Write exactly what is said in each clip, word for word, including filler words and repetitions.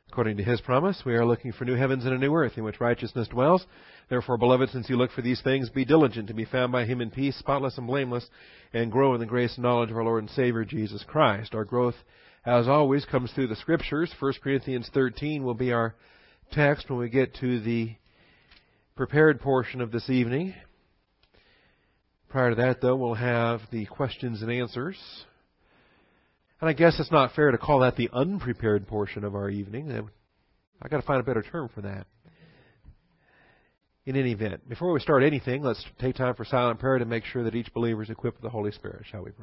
According to His promise, we are looking for new heavens and a new earth in which righteousness dwells. Therefore, beloved, since you look for these things, be diligent to be found by Him in peace, spotless and blameless, and grow in the grace and knowledge of our Lord and Savior, Jesus Christ. Our growth, as always, comes through the Scriptures. First Corinthians thirteen will be our text when we get to the prepared portion of this evening. Prior to that, though, we'll have the questions and answers. And I guess it's not fair to call that the unprepared portion of our evening. I've got to find a better term for that. In any event, before we start anything, let's take time for silent prayer to make sure that each believer is equipped with the Holy Spirit. Shall we pray?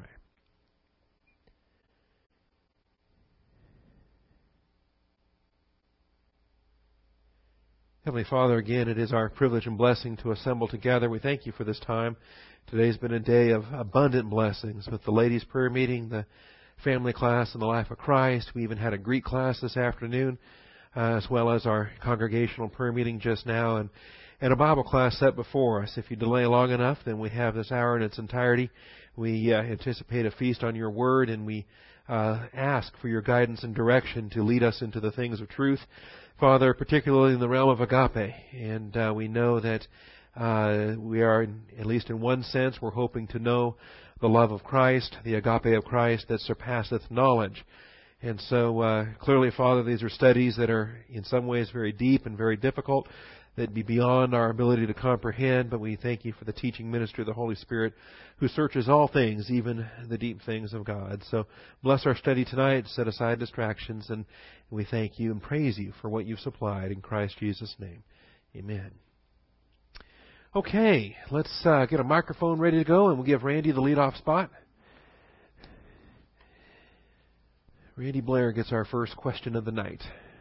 Heavenly Father, again, it is our privilege and blessing to assemble together. We thank you for this time. Today's been a day of abundant blessings with the ladies' prayer meeting, the family class, and the Life of Christ. We even had a Greek class this afternoon, uh, as well as our congregational prayer meeting just now, and, and a Bible class set before us. If you delay long enough, then we have this hour in its entirety. We uh, anticipate a feast on your word, and we uh, ask for your guidance and direction to lead us into the things of truth. Father, particularly in the realm of agape, and uh, we know that uh, we are, in, at least in one sense, we're hoping to know the love of Christ, the agape of Christ that surpasseth knowledge. And so, uh, clearly, Father, these are studies that are in some ways very deep and very difficult, that be beyond our ability to comprehend, but we thank you for the teaching ministry of the Holy Spirit who searches all things, even the deep things of God. So bless our study tonight, set aside distractions, and we thank you and praise you for what you've supplied in Christ Jesus' name. Amen. Okay, let's uh, get a microphone ready to go, and we'll give Randy the lead-off spot. Randy Blair gets our first question of the night.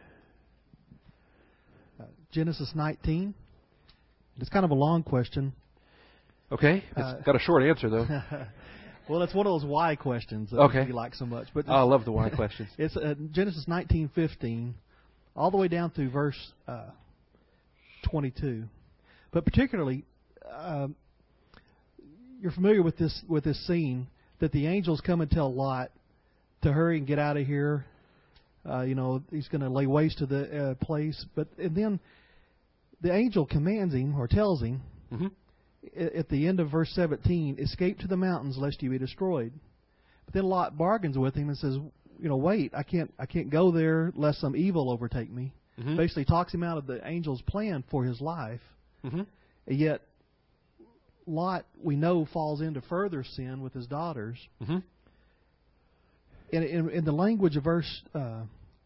Genesis nineteen. It's kind of a long question. Okay. It's uh, got a short answer, though. Well, it's one of those why questions that okay. you like so much. But I love the why questions. It's uh, Genesis nineteen fifteen, all the way down through verse uh, twenty-two. But particularly, uh, you're familiar with this with this scene that the angels come and tell Lot to hurry and get out of here. Uh, you know, he's going to lay waste to the uh, place. But and then the angel commands him or tells him mm-hmm. at the end of verse seventeen, escape to the mountains lest you be destroyed. But then Lot bargains with him and says, you know, wait, I can't I can't go there lest some evil overtake me. Mm-hmm. Basically talks him out of the angel's plan for his life. Mm-hmm. And yet Lot, we know, falls into further sin with his daughters. Mm-hmm. In, in, in the language of verse uh,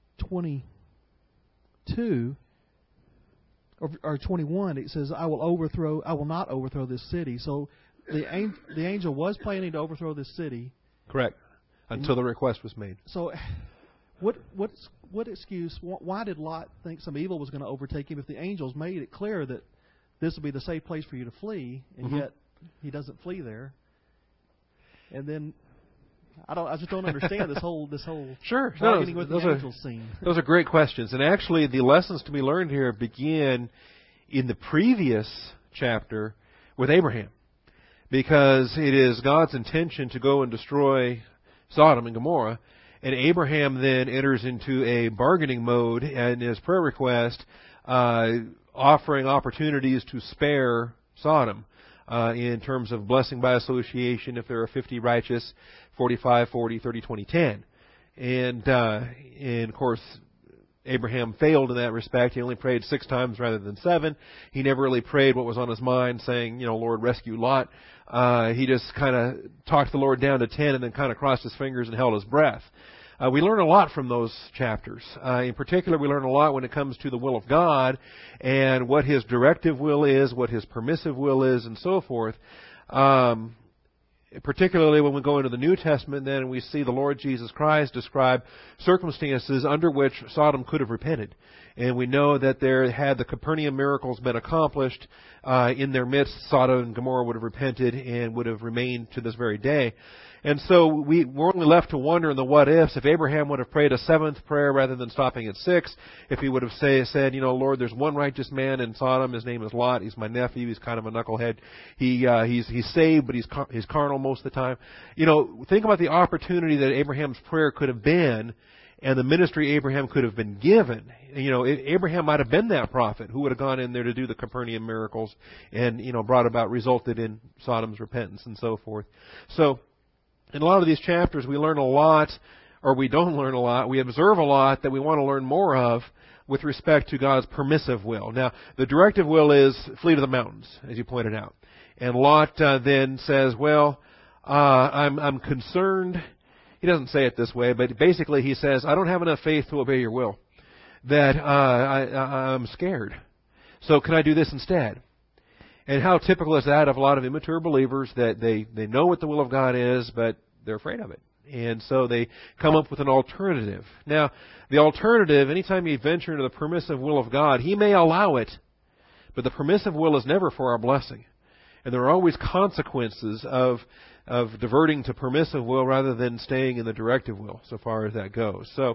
twenty-two or, or twenty-one, it says, "I will overthrow. I will not overthrow this city." So the the angel was planning to overthrow this city. Correct. Until the request was made. So, what what what excuse? Why did Lot think some evil was going to overtake him if the angels made it clear that this would be the safe place for you to flee, and mm-hmm. yet he doesn't flee there? And then. I don't. I just don't understand this whole this whole sure. bargaining no, with those the are, angel scene. Those are great questions, and actually, the lessons to be learned here begin in the previous chapter with Abraham, because it is God's intention to go and destroy Sodom and Gomorrah, and Abraham then enters into a bargaining mode and his prayer request, uh, offering opportunities to spare Sodom. Uh, in terms of blessing by association, if there are fifty righteous, forty-five, forty, thirty, twenty, ten. And, uh, and of course, Abraham failed in that respect. He only prayed six times rather than seven. He never really prayed what was on his mind, saying, you know, Lord, rescue Lot. Uh, he just kind of talked the Lord down to ten and then kind of crossed his fingers and held his breath. Uh, we learn a lot from those chapters. Uh, in particular, we learn a lot when it comes to the will of God and what His directive will is, what His permissive will is, and so forth. Um, particularly when we go into the New Testament, then we see the Lord Jesus Christ describe circumstances under which Sodom could have repented. And we know that there had the Capernaum miracles been accomplished uh, in their midst, Sodom and Gomorrah would have repented and would have remained to this very day. And so we, we're only left to wonder in the what-ifs. If Abraham would have prayed a seventh prayer rather than stopping at six, if he would have say, said, you know, Lord, there's one righteous man in Sodom. His name is Lot. He's my nephew. He's kind of a knucklehead. He uh, he's he's saved, but he's car- he's carnal most of the time. You know, think about the opportunity that Abraham's prayer could have been. and the ministry Abraham could have been given. You know, Abraham might have been that prophet who would have gone in there to do the Capernaum miracles and, you know, brought about, resulted in Sodom's repentance and so forth. So, in a lot of these chapters, we learn a lot, or we don't learn a lot. We observe a lot that we want to learn more of with respect to God's permissive will. Now, the directive will is flee to the mountains, as you pointed out. And Lot uh, then says, well, uh, I'm, I'm concerned. He doesn't say it this way, but basically he says, I don't have enough faith to obey your will. That uh, I, I, I'm scared. So can I do this instead? And how typical is that of a lot of immature believers, that they, they know what the will of God is, but they're afraid of it. And so they come up with an alternative. Now, the alternative, anytime you venture into the permissive will of God, He may allow it, but the permissive will is never for our blessing. And there are always consequences of of diverting to permissive will rather than staying in the directive will, so far as that goes. So,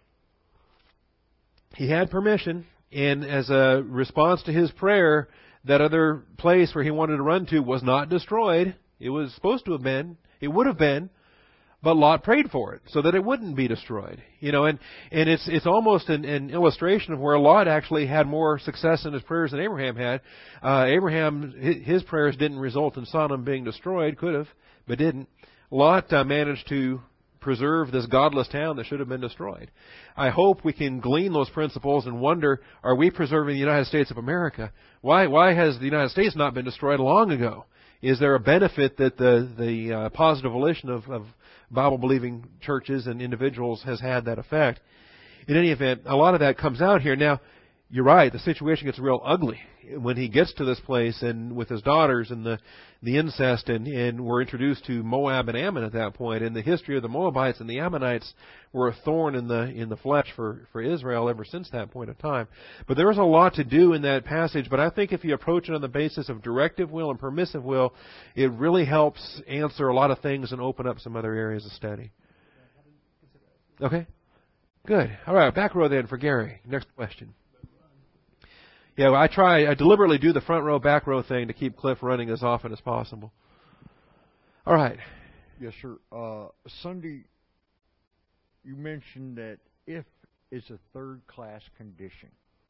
he had permission, and as a response to his prayer, that other place where he wanted to run to was not destroyed. It was supposed to have been. It would have been. But Lot prayed for it so that it wouldn't be destroyed. You know, and, and it's it's almost an, an illustration of where Lot actually had more success in his prayers than Abraham had. Uh, Abraham, his prayers didn't result in Sodom being destroyed. Could have, but didn't. Lot uh, managed to preserve this godless town that should have been destroyed. I hope we can glean those principles and wonder, are we preserving the United States of America? Why why has the United States not been destroyed long ago? Is there a benefit that the the uh, positive volition of, of Bible-believing churches and individuals has had that effect? In any event, a lot of that comes out here. Now, you're right, the situation gets real ugly when he gets to this place and with his daughters and the, the incest, and, and we're introduced to Moab and Ammon at that point. And the history of the Moabites and the Ammonites were a thorn in the in the flesh for, for Israel ever since that point of time. But there is a lot to do in that passage, but I think if you approach it on the basis of directive will and permissive will, it really helps answer a lot of things and open up some other areas of study. Okay? Good. All right, back row then for Gary. Next question. Yeah, well, I try, I deliberately do the front row, back row thing to keep Cliff running as often as possible. All right. Yes, sir. Uh, Sunday, you mentioned that if is a third-class condition.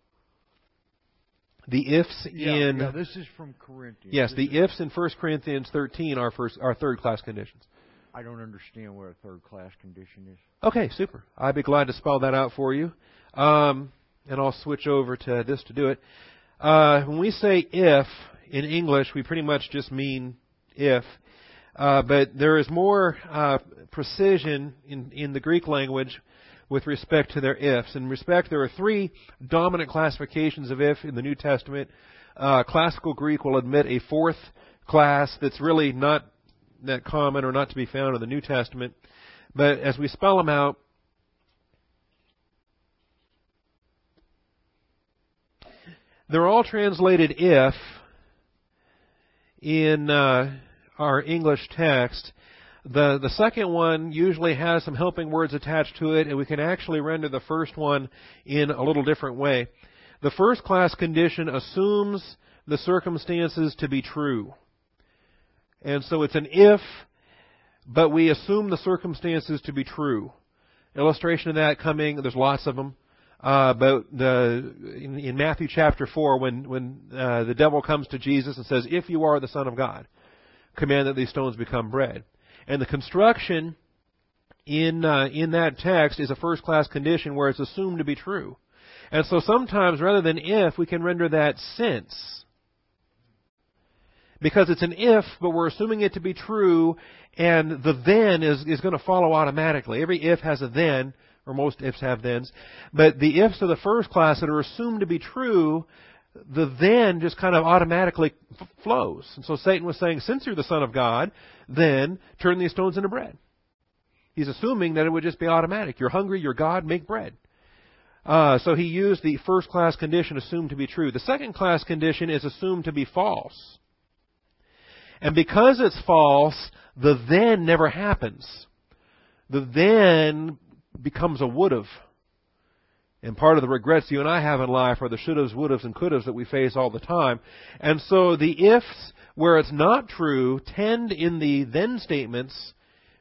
The ifs yeah, in... Yeah, this is from Corinthians. Yes, this the is, ifs in First Corinthians thirteen are, first, are third-class conditions. I don't understand what a third-class condition is. Okay, super. I'd be glad to spell that out for you. Um... And I'll switch over to this to do it. Uh, when we say if in English, we pretty much just mean if. Uh, but there is more uh, precision in, in the Greek language with respect to their ifs. In respect, there are three dominant classifications of if in the New Testament. Uh, classical Greek will admit a fourth class that's really not that common or not to be found in the New Testament. But as we spell them out, they're all translated if in uh, our English text. The the second one usually has some helping words attached to it, and we can actually render the first one in a little different way. The first class condition assumes the circumstances to be true. And so it's an if, but we assume the circumstances to be true. Illustration of that coming, there's lots of them. Uh, but the, in, in Matthew chapter four, when when uh, the devil comes to Jesus and says, "If you are the Son of God, command that these stones become bread," and the construction in uh, in that text is a first class condition where it's assumed to be true, and so sometimes rather than if, we can render that since, because it's an if, but we're assuming it to be true, and the then is is going to follow automatically. Every if has a then. Or most ifs have thens. But the ifs of the first class that are assumed to be true, the then just kind of automatically f- flows. And so Satan was saying, since you're the Son of God, then turn these stones into bread. He's assuming that it would just be automatic. You're hungry, you're God, make bread. Uh, so he used the first class condition assumed to be true. The second class condition is assumed to be false. And because it's false, the then never happens. The then becomes a would've. And part of the regrets you and I have in life are the should'ves, would'ves, and could'ves that we face all the time. And so the ifs, where it's not true, tend in the then statements,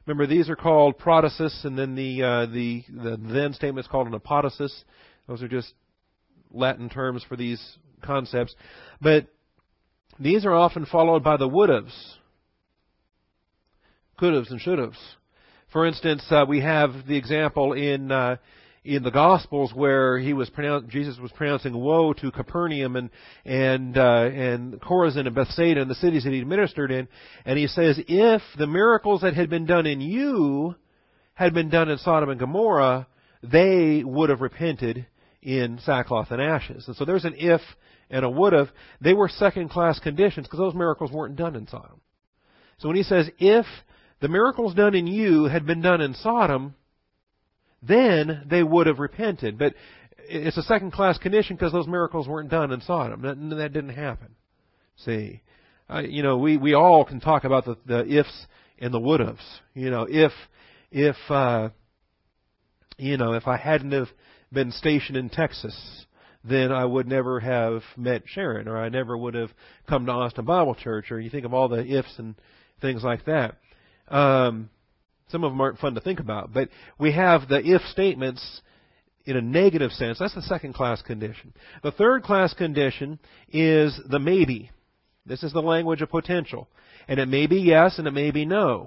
Remember, these are called protasis, and then the uh, the the then statement is called an apodosis. Those are just Latin terms for these concepts. But these are often followed by the would-haves, could-haves, and should-haves. For instance, uh, we have the example in uh, in the Gospels where he was pronoun- Jesus was pronouncing woe to Capernaum and and uh, and Chorazin and Bethsaida and the cities that he ministered in, and he says, if the miracles that had been done in you had been done in Sodom and Gomorrah, they would have repented in sackcloth and ashes. And so there's an if and a would have. They were second-class conditions because those miracles weren't done in Sodom. So when he says, if the miracles done in you had been done in Sodom, then they would have repented. But it's a second-class condition because those miracles weren't done in Sodom. That, that didn't happen. See, uh, you know, we, we all can talk about the, the ifs and the would-haves. You know, if if uh, you know, if I hadn't have been stationed in Texas, then I would never have met Sharon, or I never would have come to Austin Bible Church. Or you think of all the ifs and things like that. Um, Some of them aren't fun to think about, but we have the if statements in a negative sense. That's the second-class condition. The third-class condition is the maybe. This is the language of potential. And it may be yes and it may be no.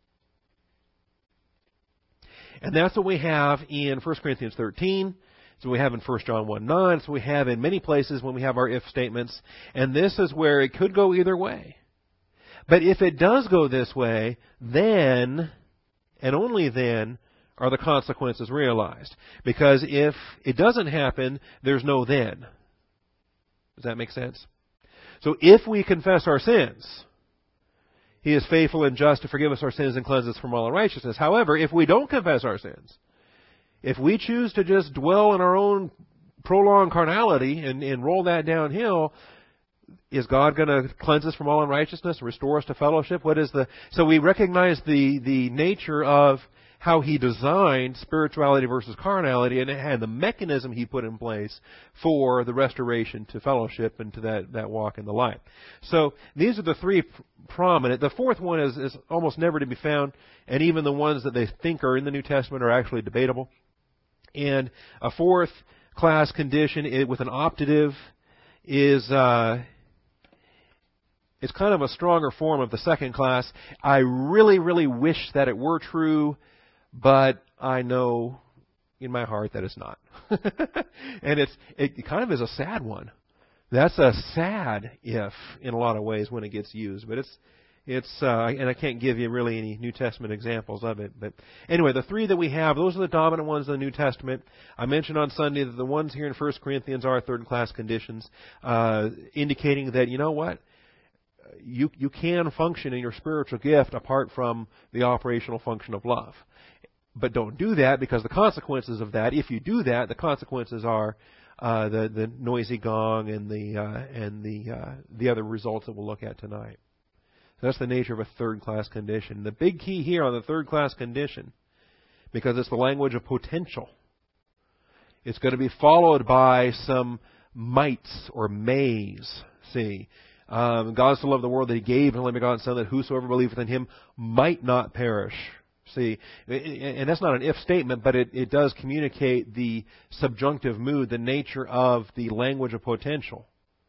And that's what we have in First Corinthians thirteen. It's what we have in First John one nine. It's what we have in many places when we have our if statements. And this is where it could go either way. But if it does go this way, then, and only then, are the consequences realized. Because if it doesn't happen, there's no then. Does that make sense? So if we confess our sins, He is faithful and just to forgive us our sins and cleanse us from all unrighteousness. However, if we don't confess our sins, if we choose to just dwell in our own prolonged carnality and, and roll that downhill, is God going to cleanse us from all unrighteousness, restore us to fellowship? What is the so we recognize the the nature of how He designed spirituality versus carnality, and, and the mechanism He put in place for the restoration to fellowship and to that, that walk in the light. So these are the three prominent. The fourth one is, is almost never to be found, and even the ones that they think are in the New Testament are actually debatable. And a fourth class condition it, with an optative is uh, it's kind of a stronger form of the second class. I really, really wish that it were true, but I know in my heart that it's not. And it's it kind of is a sad one. That's a sad if in a lot of ways when it gets used, but it's it's uh, and I can't give you really any New Testament examples of it. But anyway, the three that we have, those are the dominant ones in the New Testament. I mentioned on Sunday that the ones here in First Corinthians are third-class conditions, uh, indicating that, you know what, you you can function in your spiritual gift apart from the operational function of love. But don't do that, because the consequences of that, if you do that, the consequences are uh, the the noisy gong and the uh, and the uh, the other results that we'll look at tonight. So that's the nature of a third-class condition. The big key here on the third-class condition, because it's the language of potential, it's going to be followed by some mights or mays. See, um, God so loved the world that He gave His only begotten Son, that whosoever believeth in Him might not perish. See, and that's not an if statement, but it, it does communicate the subjunctive mood, the nature of the language of potential.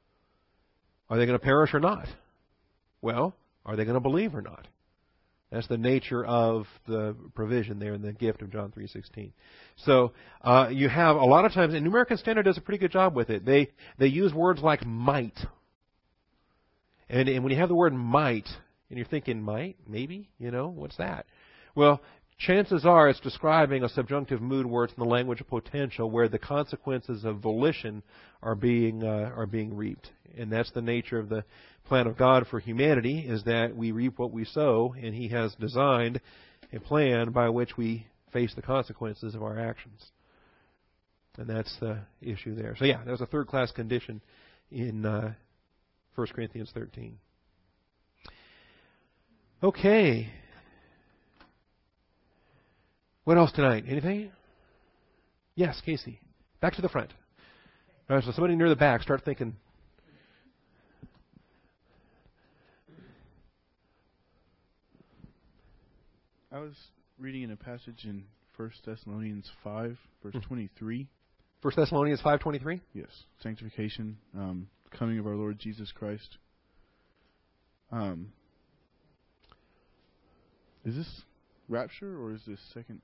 Are they going to perish or not? Well, are they going to believe or not? That's the nature of the provision there in the gift of John three sixteen. So uh, you have a lot of times, and New American Standard does a pretty good job with it. They they use words like might, and, and when you have the word might, and you're thinking might, maybe, you know, what's that? Well, chances are it's describing a subjunctive mood where it's in the language of potential, where the consequences of volition are being uh, are being reaped, and that's the nature of the plan of God for humanity, is that we reap what we sow, and He has designed a plan by which we face the consequences of our actions, and that's the issue there. So yeah, there's a third-class condition in uh, First Corinthians thirteen. Okay. What else tonight? Anything? Yes, Casey. Back to the front. All right, so somebody near the back, start thinking. I was reading in a passage in First Thessalonians five, verse Mm. twenty-three. First Thessalonians five twenty-three. Yes, sanctification, um, coming of our Lord Jesus Christ. Um, is this rapture or is this second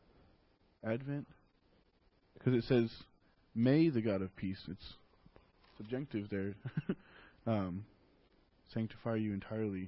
advent? Because it says, "May the God of peace." It's subjunctive there. um, sanctify you entirely.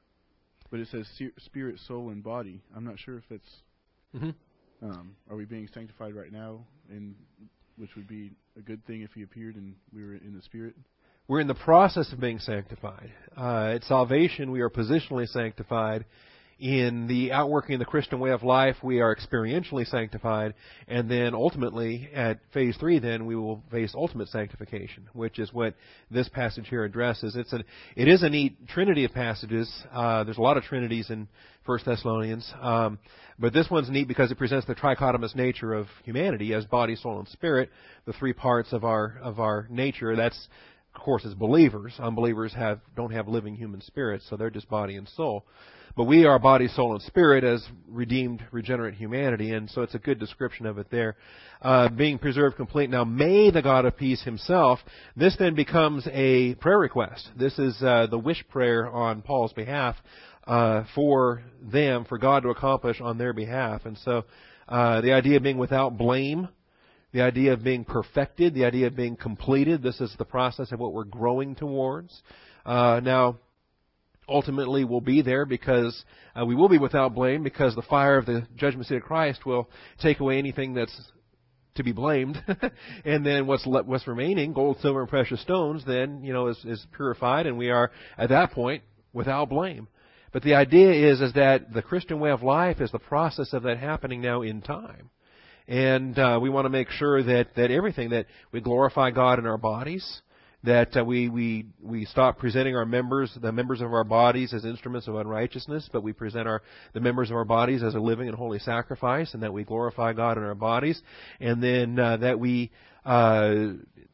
But it says se- spirit, soul, and body. I'm not sure if that's. Mm-hmm. Um, are we being sanctified right now? And which would be a good thing if He appeared and we were in the Spirit. We're in the process of being sanctified. Uh, at salvation, we are positionally sanctified. In the outworking of the Christian way of life, we are experientially sanctified. And then ultimately, at phase three, then, we will face ultimate sanctification, which is what this passage here addresses. It's a, it is a neat trinity of passages. Uh, there's a lot of trinities in First Thessalonians. Um, but this one's neat because it presents the trichotomous nature of humanity as body, soul, and spirit, the three parts of our of our nature. That's, of course, as believers. Unbelievers have don't have living human spirits, so they're just body and soul. But we are body, soul, and spirit as redeemed, regenerate humanity, and so it's a good description of it there. Uh, being preserved complete. Now, may the God of peace Himself, this then becomes a prayer request. This is uh, the wish prayer on Paul's behalf uh, for them, for God to accomplish on their behalf. And so uh, the idea of being without blame, the idea of being perfected, the idea of being completed, this is the process of what we're growing towards. Uh, now, ultimately we'll be there because uh, we will be without blame because the fire of the judgment seat of Christ will take away anything that's to be blamed. And then what's le- what's remaining, gold, silver, and precious stones, then, you know, is, is purified, and we are at that point without blame. But the idea is, is that the Christian way of life is the process of that happening now in time. And uh, we want to make sure that, that everything, that we glorify God in our bodies, that uh, we, we we stop presenting our members, the members of our bodies, as instruments of unrighteousness, but we present our the members of our bodies as a living and holy sacrifice, and that we glorify God in our bodies, and then uh, that we uh, uh,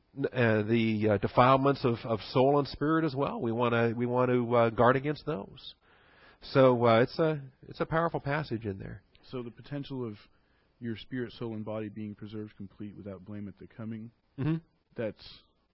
the uh, defilements of, of soul and spirit as well. We want to we want to uh, guard against those. So uh, it's a it's a powerful passage in there. So the potential of your spirit, soul, and body being preserved complete without blame at the coming, Mm-hmm. that's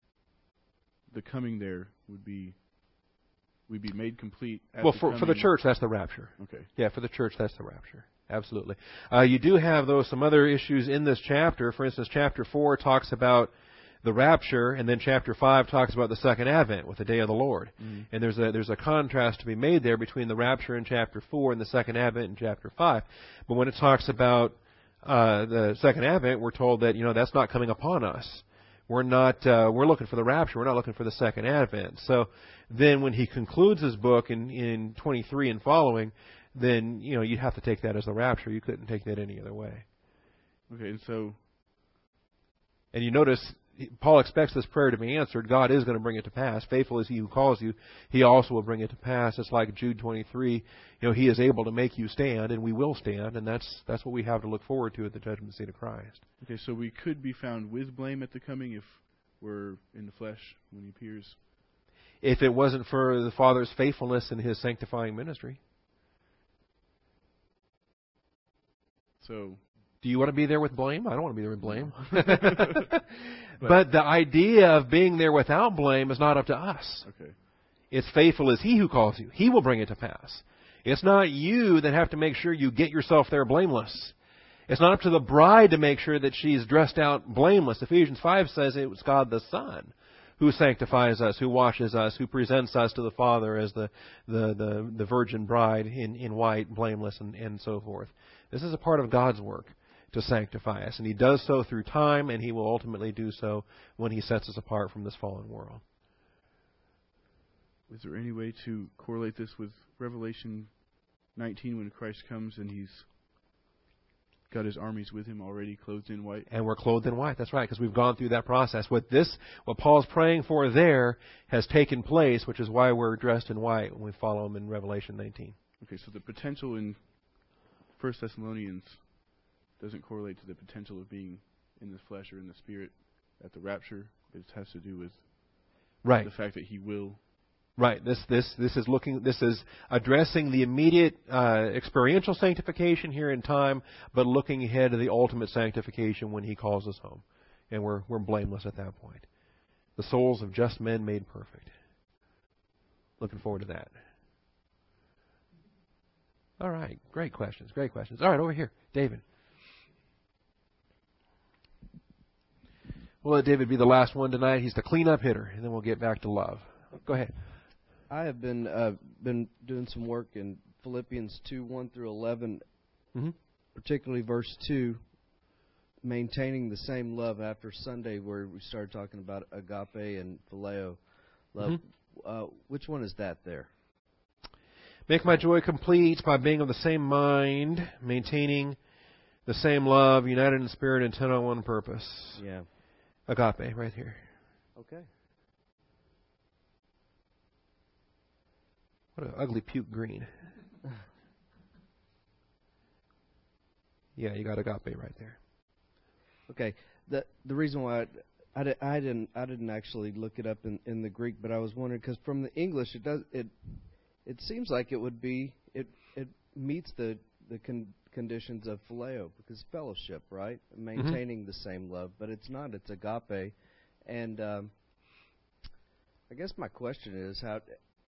the coming there would be we'd be made complete at Well, the for coming. for the church, that's the rapture. Okay. Yeah, for the church, that's the rapture. Absolutely. Uh, you do have, though, some other issues in this chapter. For instance, chapter four talks about the rapture, and then chapter five talks about the second advent with the day of the Lord. Mm-hmm. And there's a there's a contrast to be made there between the rapture in chapter four and the second advent in chapter five. But when it talks about uh, the second advent, we're told that, you know, that's not coming upon us. We're not. Uh, we're looking for the rapture. We're not looking for the second advent. So then, when he concludes his book in in twenty-three and following, then, you know, you have to take that as the rapture. You couldn't take that any other way. Okay, and so And you notice Paul expects this prayer to be answered. God is going to bring it to pass. Faithful is He who calls you; He also will bring it to pass. It's like Jude twenty-three. You know, He is able to make you stand, and we will stand, and that's that's what we have to look forward to at the judgment seat of Christ. okay, so we could be found with blame at the coming if we're in the flesh when He appears. If it wasn't for the Father's faithfulness in His sanctifying ministry. So Do you want to be there with blame? I don't want to be there with blame. But the idea of being there without blame is not up to us. okay. It's faithful is He who calls you. He will bring it to pass. It's not you that have to make sure you get yourself there blameless. It's not up to the bride to make sure that she's dressed out blameless. Ephesians five says it was God the Son who sanctifies us, who washes us, who presents us to the Father as the the, the, the virgin bride in, in white, blameless, and, and so forth. This is a part of God's work to sanctify us. And He does so through time, and He will ultimately do so when He sets us apart from this fallen world. Is there any way to correlate this with Revelation nineteen when Christ comes and He's got His armies with Him already clothed in white? And we're clothed in white. That's right, because we've gone through that process. What this, what Paul's praying for there has taken place, which is why we're dressed in white when we follow Him in Revelation nineteen. Okay, so the potential in First Thessalonians doesn't correlate to the potential of being in the flesh or in the spirit at the rapture. It has to do with Right. the fact that He will Right. This this this is looking. This is addressing the immediate uh, experiential sanctification here in time, but looking ahead to the ultimate sanctification when He calls us home, and we're we're blameless at that point. The souls of just men made perfect. Looking forward to that. All right. Great questions. Great questions. All right, over here, David. We'll let David be the last one tonight. He's the cleanup hitter, and then we'll get back to love. Go ahead. I have been uh, been doing some work in Philippians two, one through eleven, Mm-hmm. particularly verse two, maintaining the same love after Sunday where we started talking about agape and phileo love. Mm-hmm. Uh, which one is that there? Make my joy complete by being of the same mind, maintaining the same love, united in spirit, intent on one purpose. Yeah. Agape, right here. Okay. What an ugly puke green. Yeah, you got agape right there. Okay. The the reason why I, I, di- I didn't I didn't actually look it up in, in the Greek, but I was wondering because from the English it does it it seems like it would be it it meets the the con- conditions of phileo because fellowship, right? Maintaining mm-hmm. the same love, but it's not. It's agape, and um, I guess my question is how.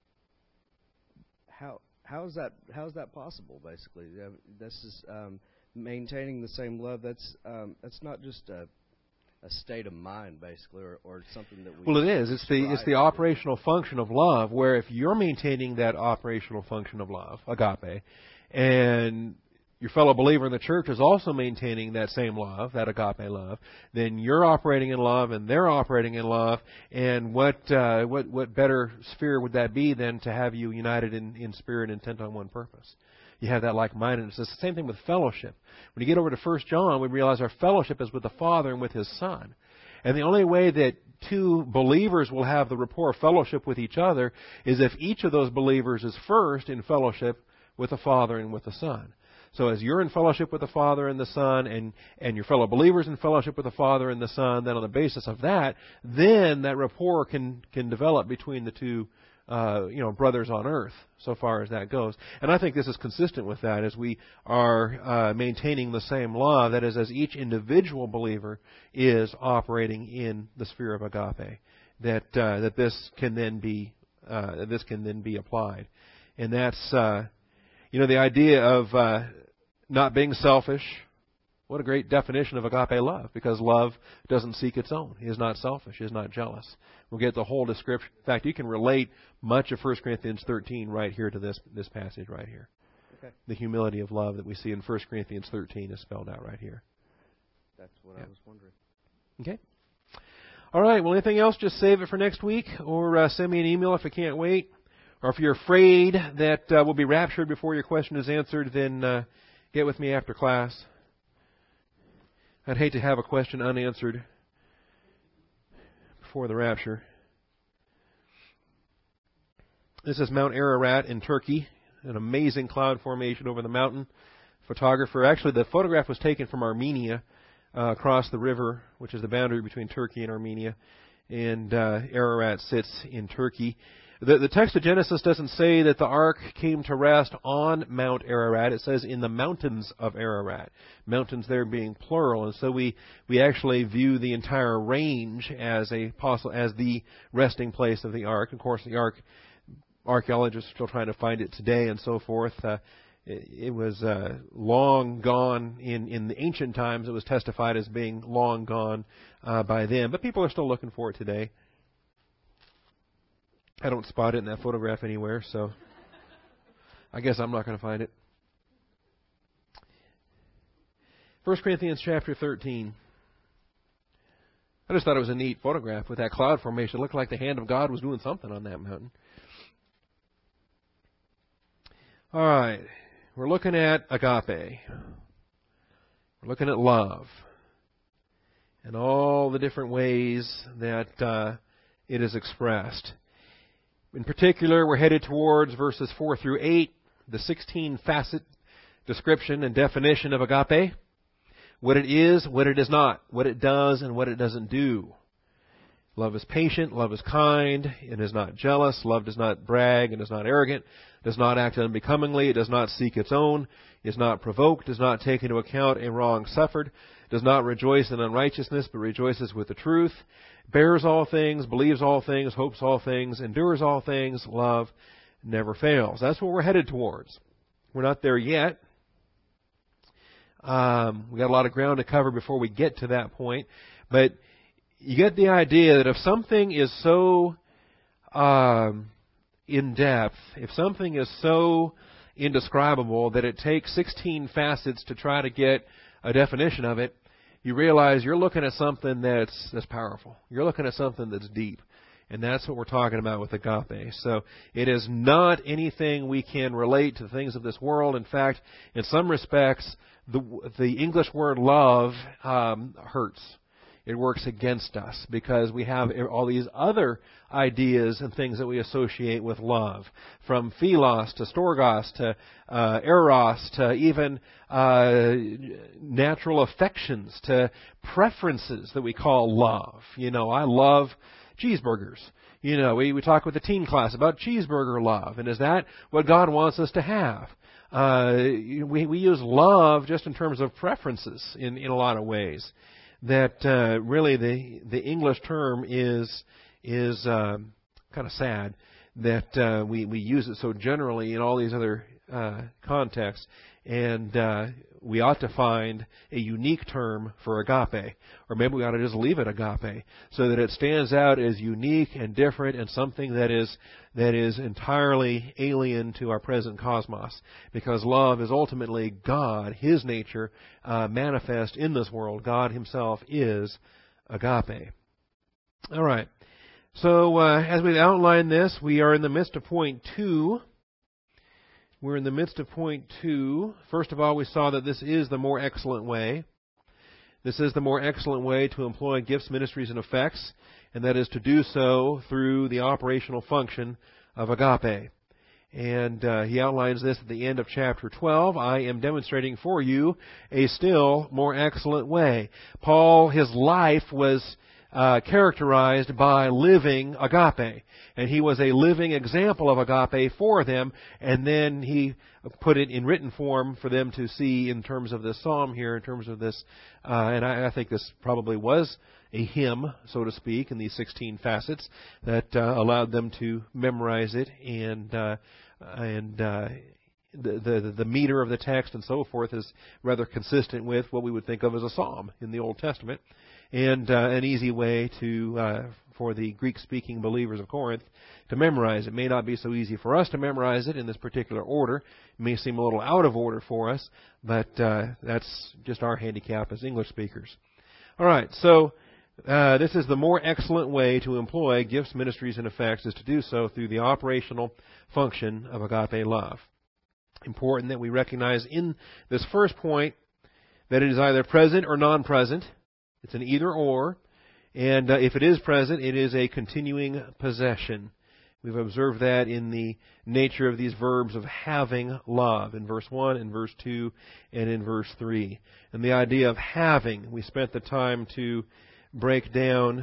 How how is that how is that possible? Basically, this is um, maintaining the same love. That's um, that's not just a, a state of mind, basically, or, or something that we. Well, it is. It's the it's the operational function of love. Where if you're maintaining that operational function of love, agape, and your fellow believer in the church is also maintaining that same love, that agape love, then you're operating in love and they're operating in love. And what uh, what what better sphere would that be than to have you united in, in spirit and intent on one purpose? You have that like-mindedness. It's the same thing with fellowship. When you get over to First John, we realize our fellowship is with the Father and with His Son. And the only way that two believers will have the rapport of fellowship with each other is if each of those believers is first in fellowship with the Father and with the Son. So as you're in fellowship with the Father and the Son, and, and your fellow believers in fellowship with the Father and the Son, then on the basis of that, then that rapport can, can develop between the two uh, you know, brothers on earth, so far as that goes. And I think this is consistent with that as we are uh, maintaining the same love, that is, as each individual believer is operating in the sphere of agape, that uh, that this can then be uh, this can then be applied. And that's... Uh, You know, the idea of uh, not being selfish, what a great definition of agape love, because love doesn't seek its own. He is not selfish. He is not jealous. We'll get the whole description. In fact, you can relate much of First Corinthians thirteen right here to this this passage right here. Okay. The humility of love that we see in First Corinthians thirteen is spelled out right here. That's what yeah. I was wondering. Okay. All right. Well, anything else, just save it for next week, or uh, send me an email if you can't wait. Or if you're afraid that uh, we'll be raptured before your question is answered, then uh, get with me after class. I'd hate to have a question unanswered before the rapture. This is Mount Ararat in Turkey, an amazing cloud formation over the mountain. Photographer, actually the photograph was taken from Armenia, uh, across the river, which is the boundary between Turkey and Armenia. And uh, Ararat sits in Turkey. The, the text of Genesis doesn't say that the ark came to rest on Mount Ararat. It says in the mountains of Ararat. Mountains there being plural. And so we, we actually view the entire range as a possible, as the resting place of the ark. Of course, the ark, archaeologists are still trying to find it today and so forth. Uh, it, it was uh, long gone in, in the ancient times. It was testified as being long gone uh, by them. But people are still looking for it today. I don't spot it in that photograph anywhere, so I guess I'm not going to find it. First Corinthians chapter thirteen. I just thought it was a neat photograph with that cloud formation. It looked like the hand of God was doing something on that mountain. All right. We're looking at agape. We're looking at love. And all the different ways that uh, it is expressed. In particular, we're headed towards verses four through eight, the sixteen-facet description and definition of agape. What it is, what it is not, what it does, and what it doesn't do. Love is patient, love is kind, and is not jealous. Love does not brag and is not arrogant, does not act unbecomingly, it does not seek its own, is not provoked, does not take into account a wrong suffered, does not rejoice in unrighteousness, but rejoices with the truth, bears all things, believes all things, hopes all things, endures all things. Love never fails. That's what we're headed towards. We're not there yet. Um, we got a lot of ground to cover before we get to that point, but you get the idea that if something is so um, in depth, if something is so indescribable that it takes sixteen facets to try to get a definition of it, you realize you're looking at something that's that's powerful. You're looking at something that's deep. And that's what we're talking about with agape. So it is not anything we can relate to the things of this world. In fact, in some respects, the the English word love um, hurts. It works against us because we have all these other ideas and things that we associate with love, from philos to storgos to uh, eros to even uh, natural affections to preferences that we call love. You know, I love cheeseburgers. You know, we, we talk with the teen class about cheeseburger love, and is that what God wants us to have? Uh, we, we use love just in terms of preferences in, in a lot of ways. That uh, really the the English term is is um, kind of sad that uh, we we use it so generally in all these other uh, contexts, and uh, we ought to find a unique term for agape, or maybe we ought to just leave it agape, so that it stands out as unique and different and something that is that is entirely alien to our present cosmos, because love is ultimately God, His nature uh, manifest in this world. God Himself is agape. All right. So uh, as we've outlined this, we are in the midst of point two. We're in the midst of point two. First of all, we saw that this is the more excellent way. This is the more excellent way to employ gifts, ministries, and effects, and that is to do so through the operational function of agape. And uh, he outlines this at the end of chapter twelve. I am demonstrating for you a still more excellent way. Paul, his life was Uh, characterized by living agape. And he was a living example of agape for them, and then he put it in written form for them to see in terms of this psalm here, in terms of this, uh, and I, I think this probably was a hymn, so to speak, in these sixteen facets that uh, allowed them to memorize it, and uh, and uh, the, the the meter of the text and so forth is rather consistent with what we would think of as a psalm in the Old Testament. And uh, an easy way to uh, for the Greek-speaking believers of Corinth to memorize. It may not be so easy for us to memorize it in this particular order. It may seem a little out of order for us, but uh, that's just our handicap as English speakers. All right, so uh, this is the more excellent way to employ gifts, ministries, and effects, is to do so through the operational function of agape love. Important that we recognize in this first point that it is either present or non-present. It's an either-or, and uh, if it is present, it is a continuing possession. We've observed that in the nature of these verbs of having love in verse one, in verse two, and in verse three. And the idea of having, we spent the time to break down.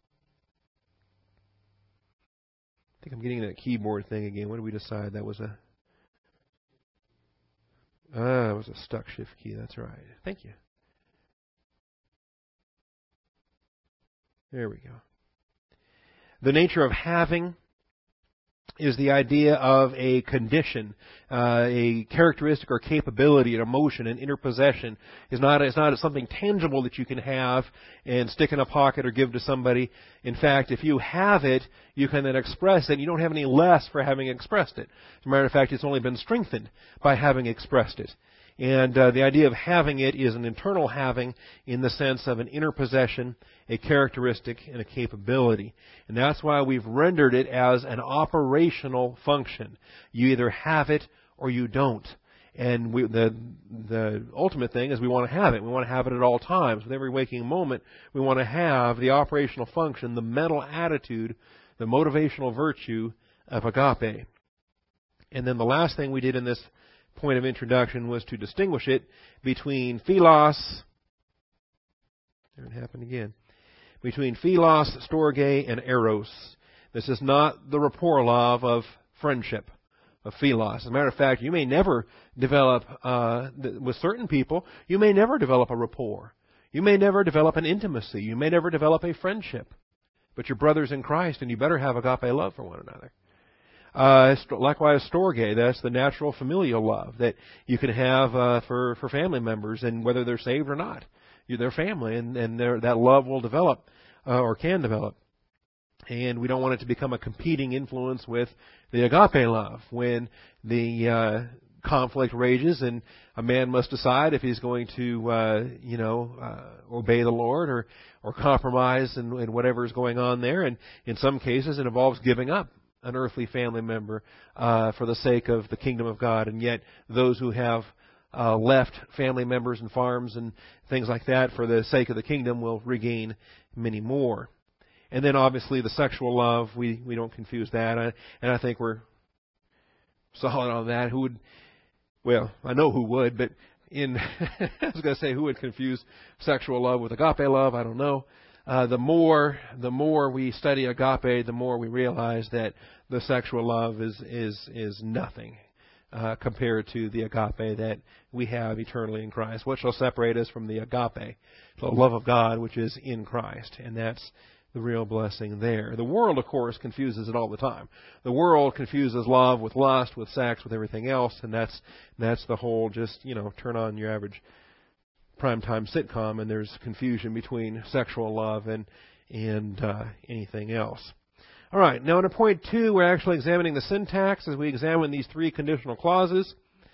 I think I'm getting that keyboard thing again. What did we decide? That was a ah, it was a stuck shift key. That's right. Thank you. There we go. The nature of having is the idea of a condition, uh, a characteristic or capability, an emotion, an inner possession. It's not, it's not something tangible that you can have and stick in a pocket or give to somebody. In fact, if you have it, you can then express it. You don't have any less for having expressed it. As a matter of fact, it's only been strengthened by having expressed it. And uh, the idea of having it is an internal having in the sense of an inner possession, a characteristic, and a capability. And that's why we've rendered it as an operational function. You either have it or you don't. And we, the the ultimate thing is we want to have it. We want to have it at all times. With every waking moment, we want to have the operational function, the mental attitude, the motivational virtue of agape. And then the last thing we did in this point of introduction was to distinguish it between philos, there it happened again, between philos, storge, and eros. This is not the rapport love of friendship, of philos. As a matter of fact, you may never develop, uh, th- with certain people, you may never develop a rapport. You may never develop an intimacy. You may never develop a friendship. But you're brothers in Christ, and you better have agape love for one another. Uh, likewise, storge, that's the natural familial love that you can have uh, for, for family members, and whether they're saved or not. You're their family, and, and that love will develop, uh, or can develop. And we don't want it to become a competing influence with the agape love when the uh, conflict rages and a man must decide if he's going to, uh, you know, uh, obey the Lord or, or compromise in, in whatever is going on there. And in some cases, it involves giving up an earthly family member uh, for the sake of the kingdom of God. And yet, those who have uh, left family members and farms and things like that for the sake of the kingdom will regain many more. And then, obviously, the sexual love, we, we don't confuse that. I, and I think we're solid on that. Who would, well, I know who would, but in, I was going to say who would confuse sexual love with agape love. I don't know. Uh, the more, the more we study agape, the more we realize that the sexual love is, is, is nothing, uh, compared to the agape that we have eternally in Christ. What shall separate us from the agape? The love of God, which is in Christ. And that's the real blessing there. The world, of course, confuses it all the time. The world confuses love with lust, with sex, with everything else, and that's that's the whole just, you know, turn on your average primetime sitcom and there's confusion between sexual love and and uh, anything else. All right, now in point two, we're actually examining the syntax as we examine these three conditional clauses.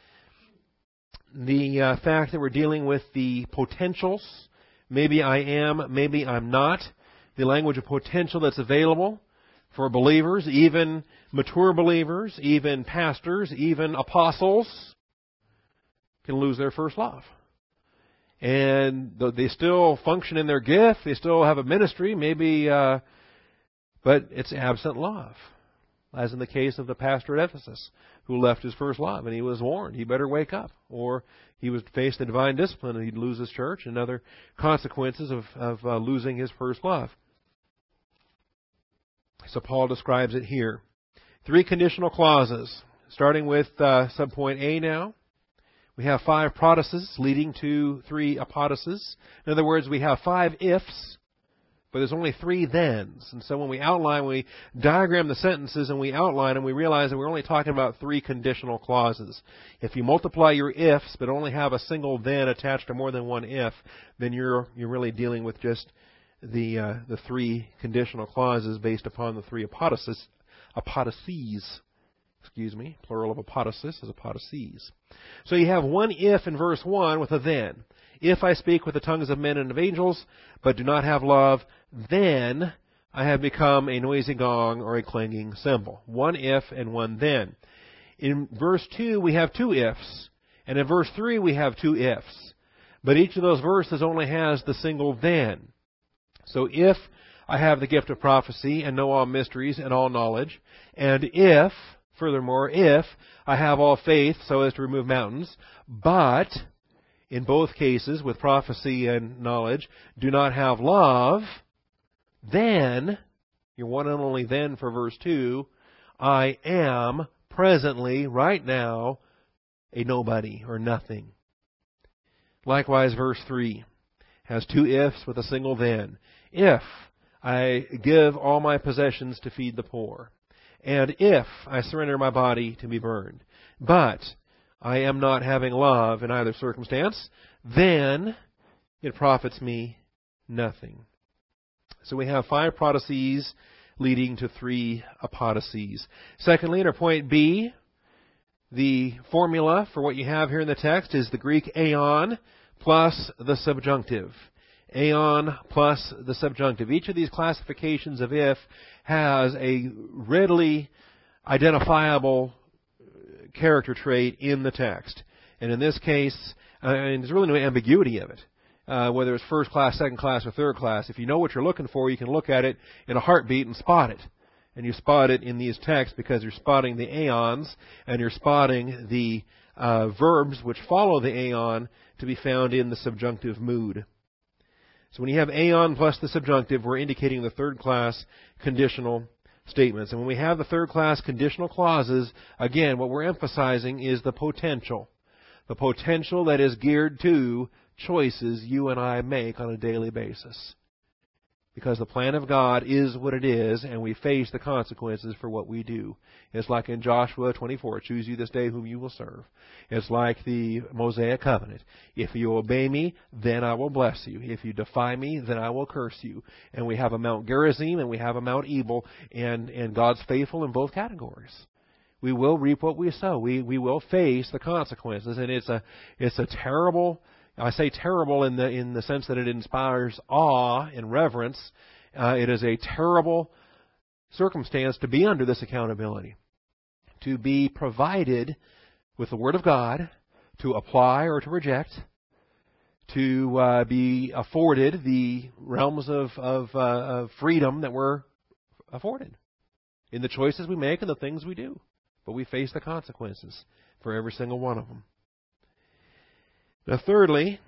The uh, fact that we're dealing with the potentials, maybe I am, maybe I'm not. The language of potential that's available for believers, even mature believers, even pastors, even apostles, can lose their first love. And they still function in their gift, they still have a ministry, maybe, uh, but it's absent love. As in the case of the pastor at Ephesus, who left his first love, and he was warned, he better wake up, or he would face the divine discipline, and he'd lose his church, and other consequences of, of uh, losing his first love. So Paul describes it here. Three conditional clauses, starting with uh, subpoint A now. We have five protases leading to three apodosis. In other words, we have five ifs, but there's only three thens. And so when we outline, we diagram the sentences and we outline them, we realize that we're only talking about three conditional clauses. If you multiply your ifs but only have a single then attached to more than one if, then you're you're really dealing with just the uh, the three conditional clauses based upon the three apodosis, apodices. Excuse me, plural of apodosis is apodices. So you have one if in verse one with a then. If I speak with the tongues of men and of angels, but do not have love, then I have become a noisy gong or a clanging cymbal. One if and one then. In verse two, we have two ifs. And in verse three, we have two ifs. But each of those verses only has the single then. So if I have the gift of prophecy and know all mysteries and all knowledge, and if, furthermore, if I have all faith so as to remove mountains, but in both cases, with prophecy and knowledge, do not have love, then, your one and only then for verse two, I am presently, right now, a nobody or nothing. Likewise, verse three has two ifs with a single then. If I give all my possessions to feed the poor, and if I surrender my body to be burned, but I am not having love in either circumstance, then it profits me nothing. So we have five protases leading to three apodices. Secondly, in our point B, the formula for what you have here in the text is the Greek aeon plus the subjunctive. Aeon plus the subjunctive. Each of these classifications of if has a readily identifiable character trait in the text. And in this case, uh, and there's really no ambiguity of it, uh, whether it's first class, second class, or third class. If you know what you're looking for, you can look at it in a heartbeat and spot it. And you spot it in these texts because you're spotting the aeons and you're spotting the uh, verbs which follow the aeon to be found in the subjunctive mood. So when you have aeon plus the subjunctive, we're indicating the third class conditional statements. And when we have the third class conditional clauses, again, what we're emphasizing is the potential. The potential that is geared to choices you and I make on a daily basis. Because the plan of God is what it is, and we face the consequences for what we do. It's like in Joshua twenty-four, choose you this day whom you will serve. It's like the Mosaic covenant. If you obey me, then I will bless you. If you defy me, then I will curse you. And we have a Mount Gerizim and we have a Mount Ebal, and, and God's faithful in both categories. We will reap what we sow. We we will face the consequences, and it's a it's a terrible. I say terrible in the in the sense that it inspires awe and reverence. Uh, it is a terrible circumstance to be under this accountability, to be provided with the Word of God, to apply or to reject, to uh, be afforded the realms of of, uh, of freedom that we're afforded in the choices we make and the things we do. But we face the consequences for every single one of them. Now, thirdly,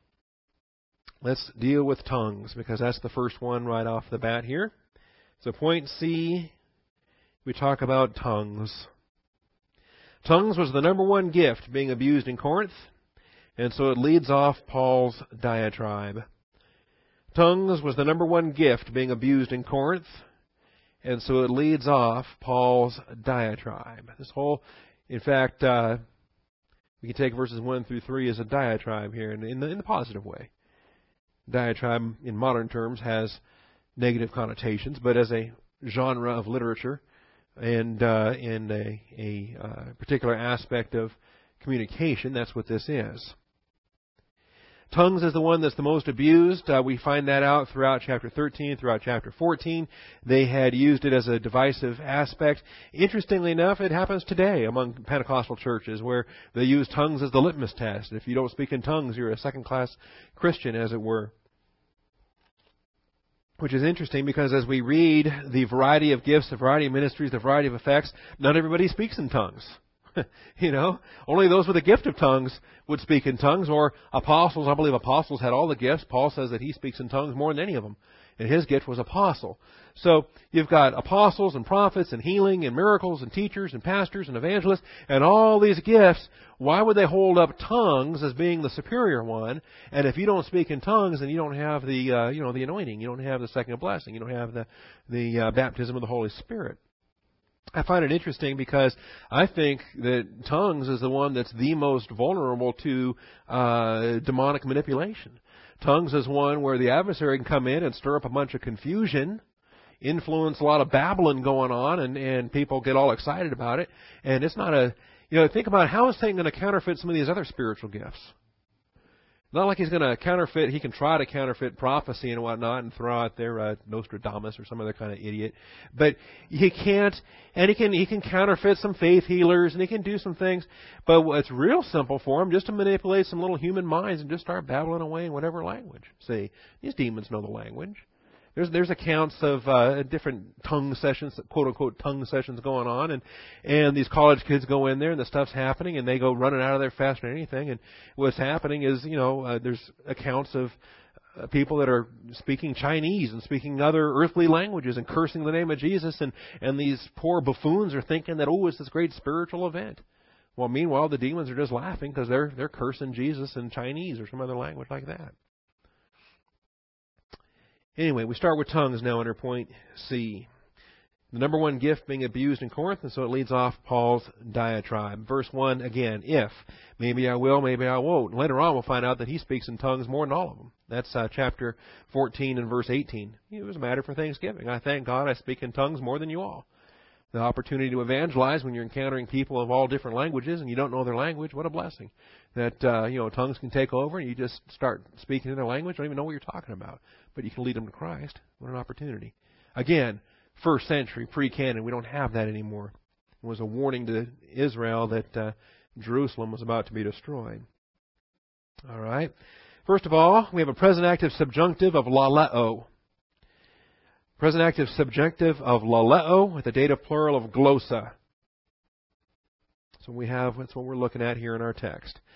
let's deal with tongues, because that's the first one right off the bat here. So point C, we talk about tongues. Tongues was the number one gift being abused in Corinth, and so it leads off Paul's diatribe. Tongues was the number one gift being abused in Corinth, and so it leads off Paul's diatribe. This whole, in fact, uh, we can take verses one through three as a diatribe here, in the, in the positive way. Diatribe, in modern terms, has negative connotations, but as a genre of literature and uh, in a, a uh, particular aspect of communication, that's what this is. Tongues is the one that's the most abused. Uh, we find that out throughout chapter thirteen, throughout chapter fourteen. They had used it as a divisive aspect. Interestingly enough, it happens today among Pentecostal churches where they use tongues as the litmus test. If you don't speak in tongues, you're a second-class Christian, as it were. Which is interesting because as we read the variety of gifts, the variety of ministries, the variety of effects, not everybody speaks in tongues. You know, only those with the gift of tongues would speak in tongues, or apostles. I believe apostles had all the gifts. Paul says that he speaks in tongues more than any of them, and his gift was apostle. So you've got apostles and prophets and healing and miracles and teachers and pastors and evangelists and all these gifts. Why would they hold up tongues as being the superior one? And if you don't speak in tongues, then you don't have the uh, you know the anointing. You don't have the second blessing. You don't have the the uh, baptism of the Holy Spirit. I find it interesting because I think that tongues is the one that's the most vulnerable to uh, demonic manipulation. Tongues is one where the adversary can come in and stir up a bunch of confusion, influence a lot of babbling going on, and, and people get all excited about it. And it's not a, you know, think about how is Satan going to counterfeit some of these other spiritual gifts? Not like he's going to counterfeit, he can try to counterfeit prophecy and whatnot and throw out there uh, Nostradamus or some other kind of idiot. But he can't, and he can he can counterfeit some faith healers and he can do some things. But it's real simple for him just to manipulate some little human minds and just start babbling away in whatever language. See, these demons know the language. There's there's accounts of uh, different tongue sessions, quote unquote tongue sessions going on, and and these college kids go in there and the stuff's happening, and they go running out of there faster than anything. And what's happening is, you know, uh, there's accounts of uh, people that are speaking Chinese and speaking other earthly languages and cursing the name of Jesus, and and these poor buffoons are thinking that, oh, it's this great spiritual event. Well, meanwhile, the demons are just laughing because they're they're cursing Jesus in Chinese or some other language like that. Anyway, we start with tongues now under point C. The number one gift being abused in Corinth, and so it leads off Paul's diatribe. Verse one, again, if. Maybe I will, maybe I won't. And later on we'll find out that he speaks in tongues more than all of them. That's uh, chapter fourteen and verse eighteen. It was a matter for Thanksgiving. I thank God I speak in tongues more than you all. The opportunity to evangelize when you're encountering people of all different languages and you don't know their language, what a blessing. That, uh, you know, tongues can take over and you just start speaking in their language, don't even know what you're talking about. But you can lead them to Christ. What an opportunity. Again, first century, pre-canon, we don't have that anymore. It was a warning to Israel that uh, Jerusalem was about to be destroyed. All right. First of all, we have a present active subjunctive of laleo. Present active subjunctive of laleo with the dative plural of glossa. So we have, that's what we're looking at here in our text.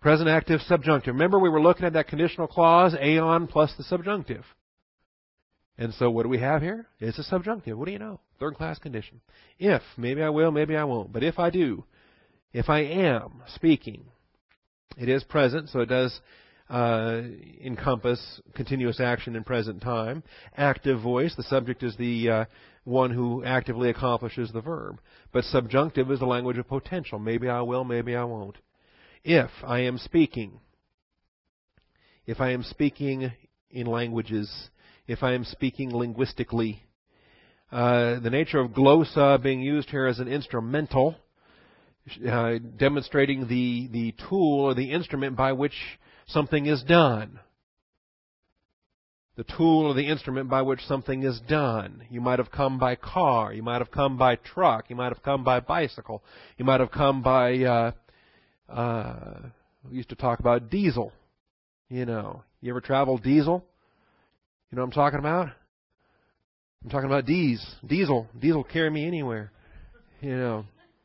Present active subjunctive. Remember we were looking at that conditional clause, aeon plus the subjunctive. And so what do we have here? It's a subjunctive. What do you know? Third class condition. If, maybe I will, maybe I won't. But if I do, if I am speaking, it is present, so it does uh, encompass continuous action in present time. Active voice, the subject is the uh, one who actively accomplishes the verb. But subjunctive is the language of potential. Maybe I will, maybe I won't. If I am speaking, if I am speaking in languages, if I am speaking linguistically, uh, the nature of glossa being used here as an instrumental, uh, demonstrating the, the tool or the instrument by which something is done. The tool or the instrument by which something is done. You might have come by car. You might have come by truck. You might have come by bicycle. You might have come by, uh, uh, we used to talk about diesel. You know, you ever travel diesel? You know what I'm talking about? I'm talking about D's. Diesel. Diesel carry me anywhere. You know.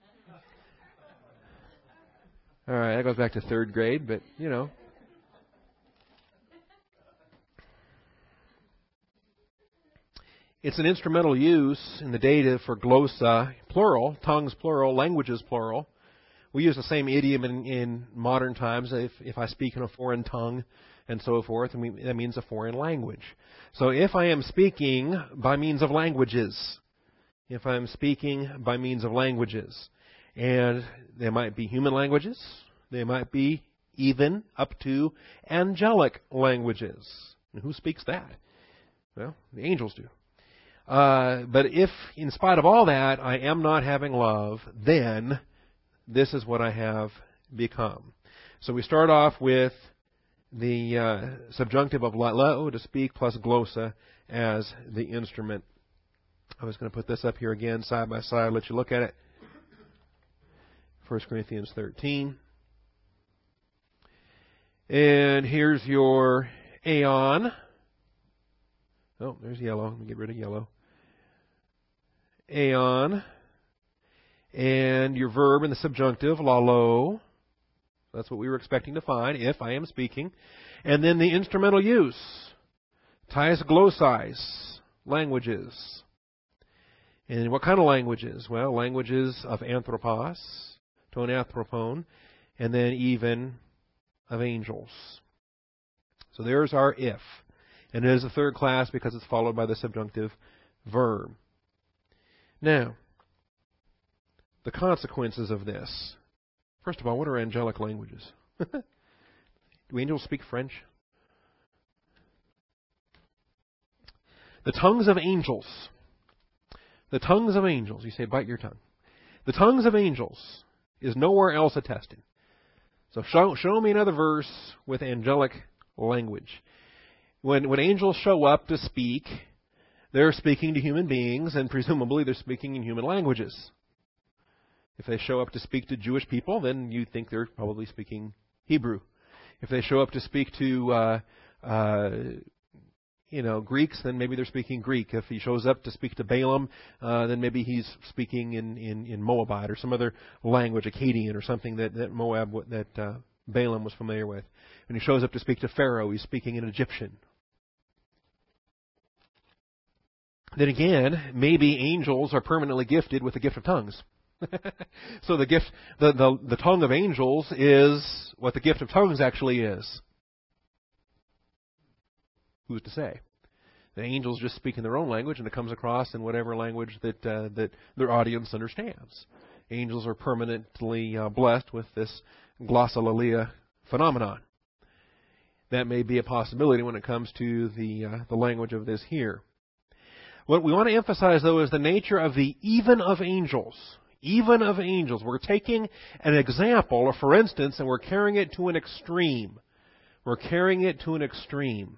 All right, that goes back to third grade, but, you know. It's an instrumental use in the dative for glossa, plural, tongues plural, languages plural. We use the same idiom in, in modern times. If, if I speak in a foreign tongue and so forth, and we, that means a foreign language. So if I am speaking by means of languages, if I am speaking by means of languages, and they might be human languages, they might be even up to angelic languages. And who speaks that? Well, the angels do. Uh, but if, in spite of all that, I am not having love, then this is what I have become. So we start off with the uh, subjunctive of laleo, to speak, plus glossa as the instrument. I was going to put this up here again, side by side, let you look at it. First Corinthians thirteen. And here's your aeon. Oh, there's yellow. Let me get rid of yellow. Aeon. And your verb in the subjunctive, lalo. That's what we were expecting to find, if I am speaking. And then the instrumental use. Tais glossais, languages. And what kind of languages? Well, languages of anthropos, ton anthropon, and then even of angels. So there's our if. And it is a third class because it's followed by the subjunctive verb. Now, the consequences of this. First of all, what are angelic languages? Do angels speak French? The tongues of angels. The tongues of angels. You say, bite your tongue. The tongues of angels is nowhere else attested. So show, show me another verse with angelic language. When, when angels show up to speak, they're speaking to human beings, and presumably they're speaking in human languages. If they show up to speak to Jewish people, then you think they're probably speaking Hebrew. If they show up to speak to, uh, uh, you know, Greeks, then maybe they're speaking Greek. If he shows up to speak to Balaam, uh, then maybe he's speaking in, in, in Moabite or some other language, Akkadian or something that, that Moab, that uh, Balaam was familiar with. When he shows up to speak to Pharaoh, he's speaking in Egyptian. Then again, maybe angels are permanently gifted with the gift of tongues. So the gift, the, the the tongue of angels is what the gift of tongues actually is. Who's to say? The angels just speak in their own language, and it comes across in whatever language that uh, that their audience understands. Angels are permanently uh, blessed with this glossolalia phenomenon. That may be a possibility when it comes to the uh, the language of this here. What we want to emphasize, though, is the nature of the even of angels. Even of angels. We're taking an example, or for instance, and we're carrying it to an extreme. We're carrying it to an extreme.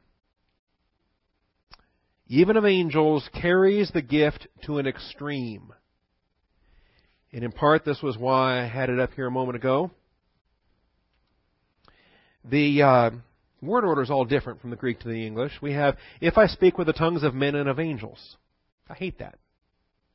Even of angels carries the gift to an extreme. And in part, this was why I had it up here a moment ago. The uh, word order is all different from the Greek to the English. We have, if I speak with the tongues of men and of angels. I hate that.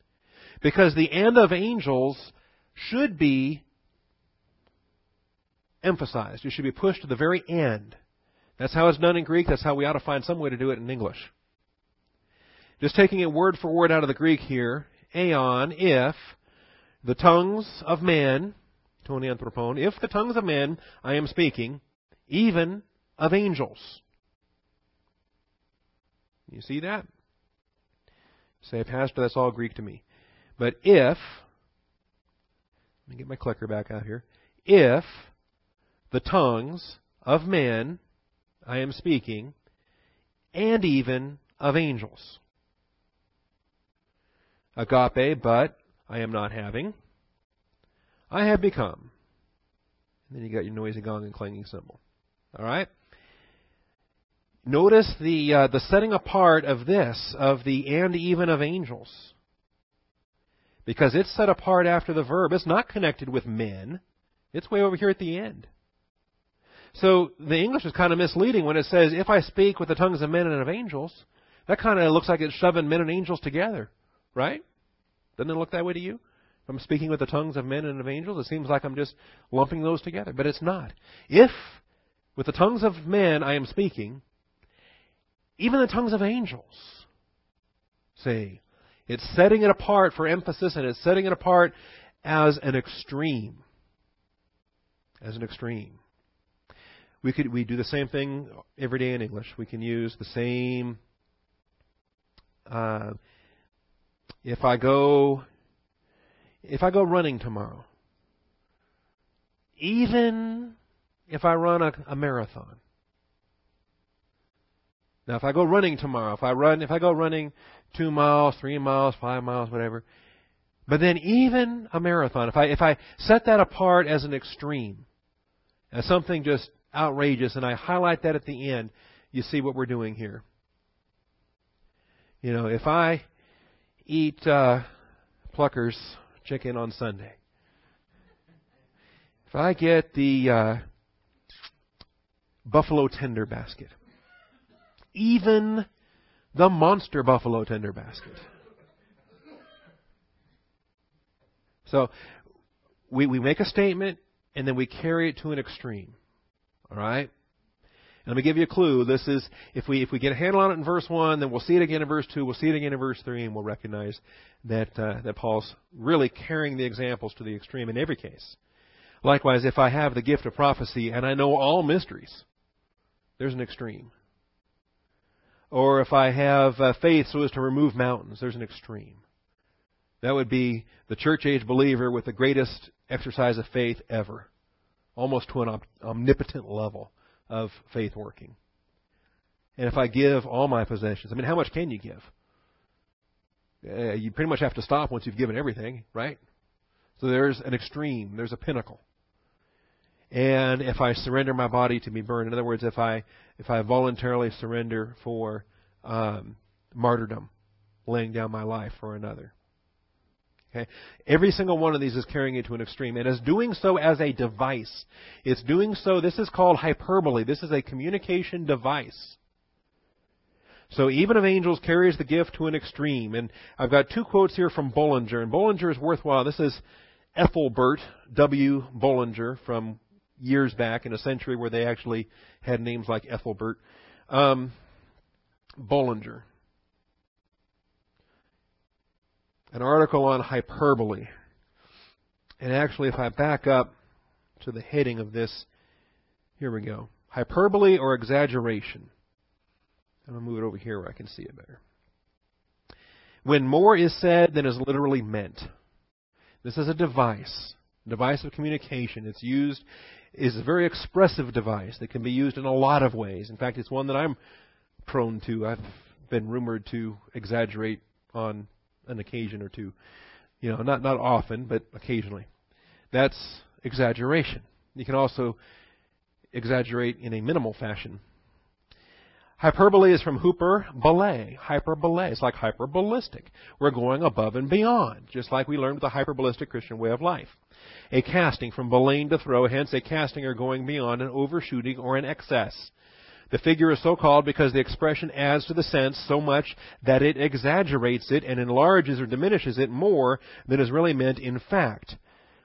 Because the and of angels should be emphasized. It should be pushed to the very end. That's how it's done in Greek. That's how we ought to find some way to do it in English. Just taking it word for word out of the Greek here, aeon, if the tongues of men, toni anthropon, if the tongues of men I am speaking, even of angels. You see that? Say, Pastor, that's all Greek to me. But if, let me get my clicker back out here, if the tongues of men I am speaking, and even of angels. Agape, but I am not having. I have become. And then you got your noisy gong and clanging cymbal. All right? Notice the uh, the setting apart of this, of the and even of angels. Because it's set apart after the verb. It's not connected with men. It's way over here at the end. So the English is kind of misleading when it says, if I speak with the tongues of men and of angels. That kind of looks like it's shoving men and angels together. Right? Doesn't it look that way to you? If I'm speaking with the tongues of men and of angels, it seems like I'm just lumping those together. But it's not. If with the tongues of men I am speaking, even the tongues of angels, see, it's setting it apart for emphasis, and it's setting it apart as an extreme. As an extreme. We could we do the same thing every day in English. We can use the same. Uh, if I go, if I go running tomorrow, even if I run a, a marathon. Now, if I go running tomorrow, if I run, if I go running two miles, three miles, five miles, whatever, but then even a marathon, if I if I set that apart as an extreme, as something just outrageous, and I highlight that at the end, you see what we're doing here. You know, if I eat uh, Plucker's chicken on Sunday, if I get the uh, buffalo tender basket, even the monster buffalo tender basket. So we we make a statement and then we carry it to an extreme. All right? And let me give you a clue. This is if we if we get a handle on it in verse one, then we'll see it again in verse two, we'll see it again in verse three, and we'll recognize that uh, that Paul's really carrying the examples to the extreme in every case. Likewise, if I have the gift of prophecy and I know all mysteries, there's an extreme. Or if I have uh, faith so as to remove mountains, there's an extreme. That would be the church-age believer with the greatest exercise of faith ever. Almost to an om- omnipotent level of faith working. And if I give all my possessions, I mean, how much can you give? Uh, you pretty much have to stop once you've given everything, right? So there's an extreme. There's a pinnacle. And if I surrender my body to be burned, in other words, if I if I voluntarily surrender for um, martyrdom, laying down my life for another. Okay, every single one of these is carrying it to an extreme, and is doing so as a device. It's doing so. This is called hyperbole. This is a communication device. So even of angels carries the gift to an extreme. And I've got two quotes here from Bullinger, and Bullinger is worthwhile. This is Ethelbert W. Bullinger from years back in a century where they actually had names like Ethelbert. Um, Bullinger. An article on hyperbole. And actually, if I back up to the heading of this, here we go. Hyperbole or exaggeration. I'm going to move it over here where I can see it better. When more is said than is literally meant. This is a device. A device of communication. It's used, is a very expressive device that can be used in a lot of ways. In fact, it's one that I'm prone to. I've been rumored to exaggerate on an occasion or two. You know, not, not often, but occasionally. That's exaggeration. You can also exaggerate in a minimal fashion. Hyperbole is from hyperbole. Hyperbole. It's like hyperbolistic. We're going above and beyond, just like we learned with the hyperbolistic Christian way of life. A casting, from belaying to throw, hence a casting or going beyond, an overshooting, or an excess. The figure is so called because the expression adds to the sense so much that it exaggerates it and enlarges or diminishes it more than is really meant in fact.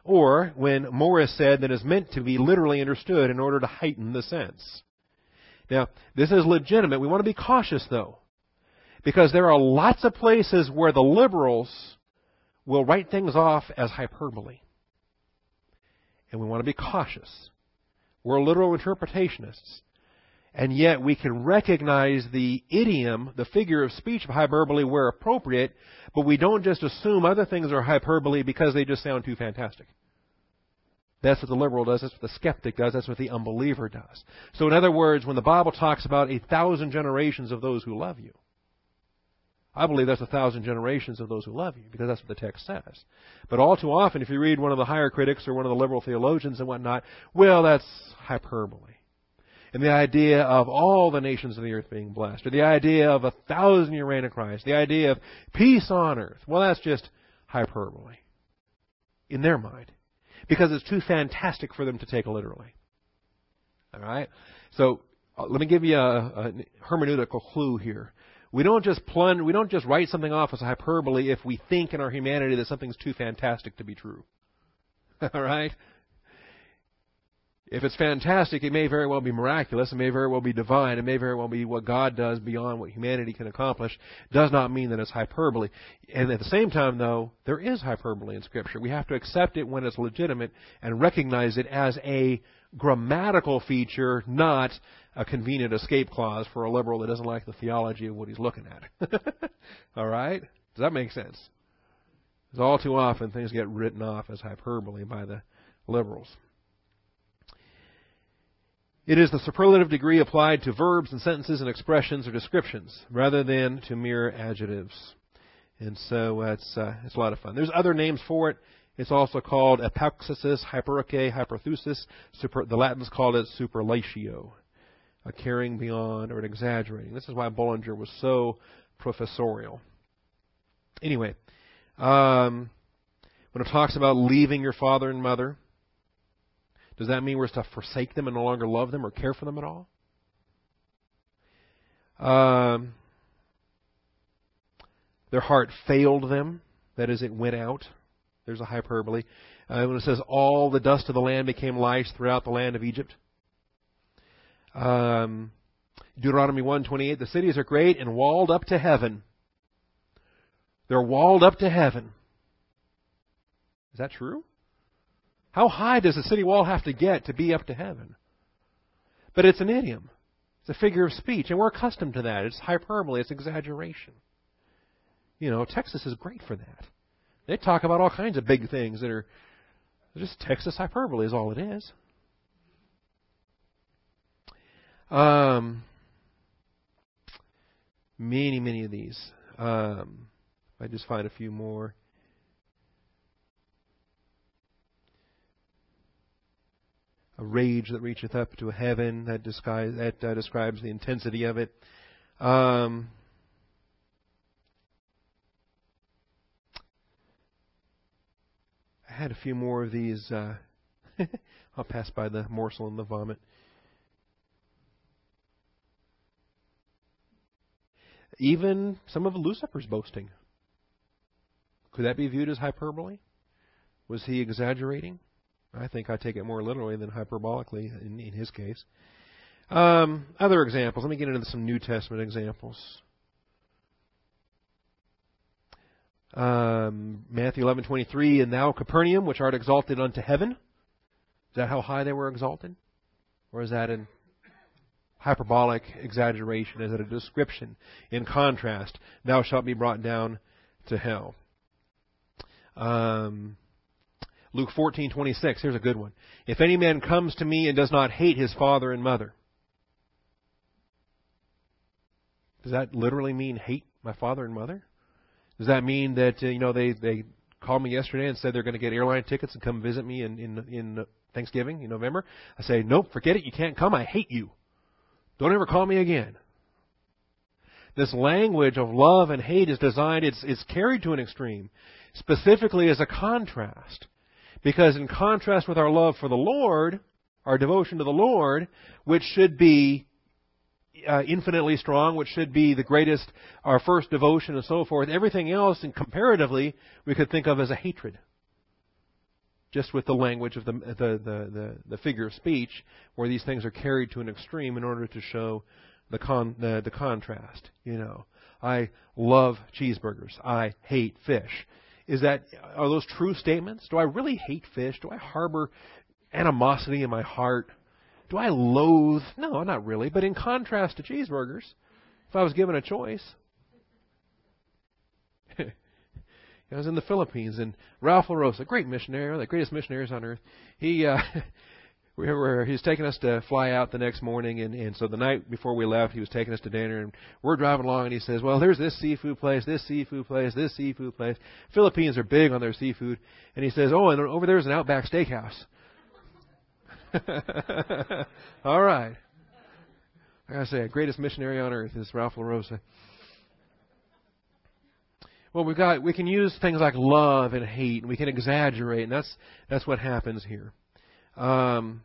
or when more is said than is meant to be literally understood in order to heighten the sense. Now, this is legitimate. We want to be cautious, though, because there are lots of places where the liberals will write things off as hyperbole. And we want to be cautious. We're literal interpretationists. And yet we can recognize the idiom, the figure of speech of hyperbole where appropriate, but we don't just assume other things are hyperbole because they just sound too fantastic. That's what the liberal does. That's what the skeptic does. That's what the unbeliever does. So in other words, when the Bible talks about a thousand generations of those who love you, I believe that's a thousand generations of those who love you, because that's what the text says. But all too often, if you read one of the higher critics or one of the liberal theologians and whatnot, well, that's hyperbole. And the idea of all the nations of the earth being blessed, or the idea of a thousand-year reign of Christ, the idea of peace on earth, well, that's just hyperbole in their mind, because it's too fantastic for them to take literally. All right? So uh, let me give you a, a hermeneutical clue here. We don't just plunge, we don't just write something off as hyperbole if we think in our humanity that something's too fantastic to be true. All right? If it's fantastic, it may very well be miraculous. It may very well be divine. It may very well be what God does beyond what humanity can accomplish. Does not mean that it's hyperbole. And at the same time, though, there is hyperbole in Scripture. We have to accept it when it's legitimate and recognize it as a grammatical feature, not a convenient escape clause for a liberal that doesn't like the theology of what he's looking at. All right? Does that make sense? Because all too often things get written off as hyperbole by the liberals. It is the superlative degree applied to verbs and sentences and expressions or descriptions rather than to mere adjectives. And so uh, it's, uh, it's a lot of fun. There's other names for it. It's also called epauxesis, hyperike, hyperthusis. Super, the Latins called it superlatio, a carrying beyond or an exaggerating. This is why Bullinger was so professorial. Anyway, um, when it talks about leaving your father and mother, does that mean we're to forsake them and no longer love them or care for them at all? Um, their heart failed them. That is, it went out. There's a hyperbole. Uh, when it says all the dust of the land became lice throughout the land of Egypt. Um, Deuteronomy one twenty-eight, the cities are great and walled up to heaven. They're walled up to heaven. Is that true? How high does the city wall have to get to be up to heaven? But it's an idiom. It's a figure of speech, and we're accustomed to that. It's hyperbole. It's exaggeration. You know, Texas is great for that. They talk about all kinds of big things that are just Texas hyperbole is all it is. Um, many, many of these. Um, I just find a few more. A rage that reacheth up to heaven, that, disguise, that uh, describes the intensity of it. Um, I had a few more of these. Uh, I'll pass by the morsel and the vomit. Even some of Lucifer's boasting. Could that be viewed as hyperbole? Was he exaggerating? I think I take it more literally than hyperbolically in, in his case. Um, other examples. Let me get into some New Testament examples. Um, Matthew eleven twenty-three, and thou, Capernaum, which art exalted unto heaven. Is that how high they were exalted? Or is that an hyperbolic exaggeration? Is it a description? In contrast, thou shalt be brought down to hell. Um... Luke fourteen twenty-six, here's a good one. If any man comes to me and does not hate his father and mother. Does that literally mean hate my father and mother? Does that mean that, uh, you know, they, they called me yesterday and said they're going to get airline tickets and come visit me in, in, in Thanksgiving, in November? I say, nope, forget it, you can't come, I hate you. Don't ever call me again. This language of love and hate is designed, it's, it's carried to an extreme, specifically as a contrast. Because in contrast with our love for the Lord, our devotion to the Lord, which should be uh, infinitely strong, which should be the greatest, our first devotion and so forth, everything else, and comparatively, we could think of as a hatred. just with the language of the the, the, the, the figure of speech, where these things are carried to an extreme in order to show the con the, the contrast. You know, I love cheeseburgers. I hate fish. Is that are those true statements? Do I really hate fish? Do I harbor animosity in my heart? Do I loathe? No, not really. But in contrast to cheeseburgers, if I was given a choice. I was in the Philippines, and Ralph LaRosa, great missionary, one of the greatest missionaries on earth. He uh, we were he was taking us to fly out the next morning, and, and so the night before we left, he was taking us to dinner, and we're driving along, and he says, "Well, there's this seafood place, this seafood place, this seafood place. Philippines are big on their seafood," and he says, "Oh, and over there's an Outback Steakhouse." All right, I gotta say, greatest missionary on earth is Ralph LaRosa. Well, we've got we can use things like love and hate, and we can exaggerate, and that's that's what happens here. Um,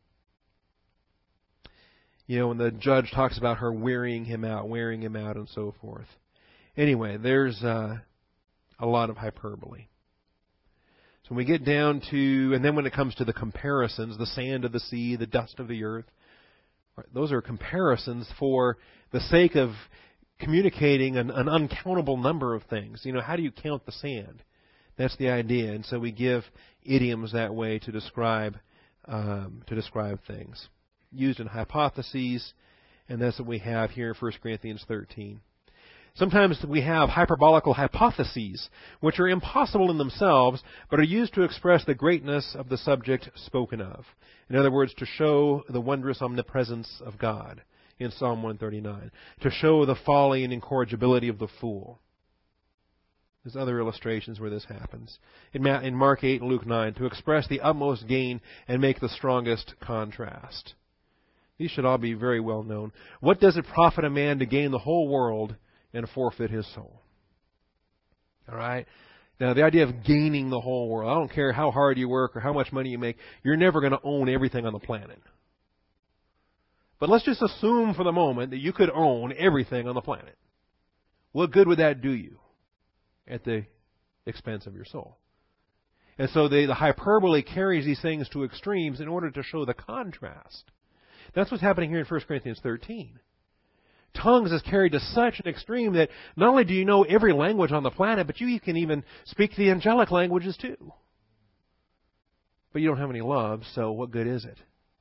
you know, when the judge talks about her wearying him out, wearing him out, and so forth. Anyway, there's uh, a lot of hyperbole. So when we get down to, and then when it comes to the comparisons, the sand of the sea, the dust of the earth, those are comparisons for the sake of communicating an, an uncountable number of things. You know, how do you count the sand? That's the idea. And so we give idioms that way to describe um, to describe things, used in hypotheses, and that's what we have here in First Corinthians thirteen. Sometimes we have hyperbolical hypotheses, which are impossible in themselves, but are used to express the greatness of the subject spoken of. In other words, to show the wondrous omnipresence of God. In Psalm one thirty-nine, to show the folly and incorrigibility of the fool. There's other illustrations where this happens. In Mark eight and Luke nine, to express the utmost gain and make the strongest contrast. These should all be very well known. What does it profit a man to gain the whole world and forfeit his soul? All right? Now, the idea of gaining the whole world, I don't care how hard you work or how much money you make, you're never going to own everything on the planet. But let's just assume for the moment that you could own everything on the planet. What good would that do you at the expense of your soul? And so the, the hyperbole carries these things to extremes in order to show the contrast. That's what's happening here in First Corinthians thirteen. Tongues is carried to such an extreme that not only do you know every language on the planet, but you can even speak the angelic languages too. But you don't have any love, so what good is it?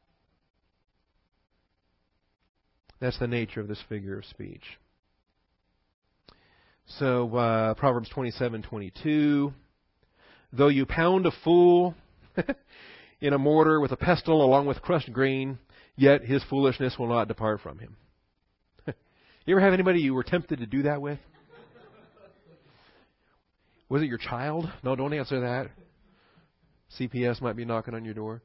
That's the nature of this figure of speech. So, uh, Proverbs twenty-seven twenty-two. Though you pound a fool in a mortar with a pestle along with crushed grain, yet his foolishness will not depart from him. You ever have anybody you were tempted to do that with? Was it your child? No, don't answer that. C P S might be knocking on your door.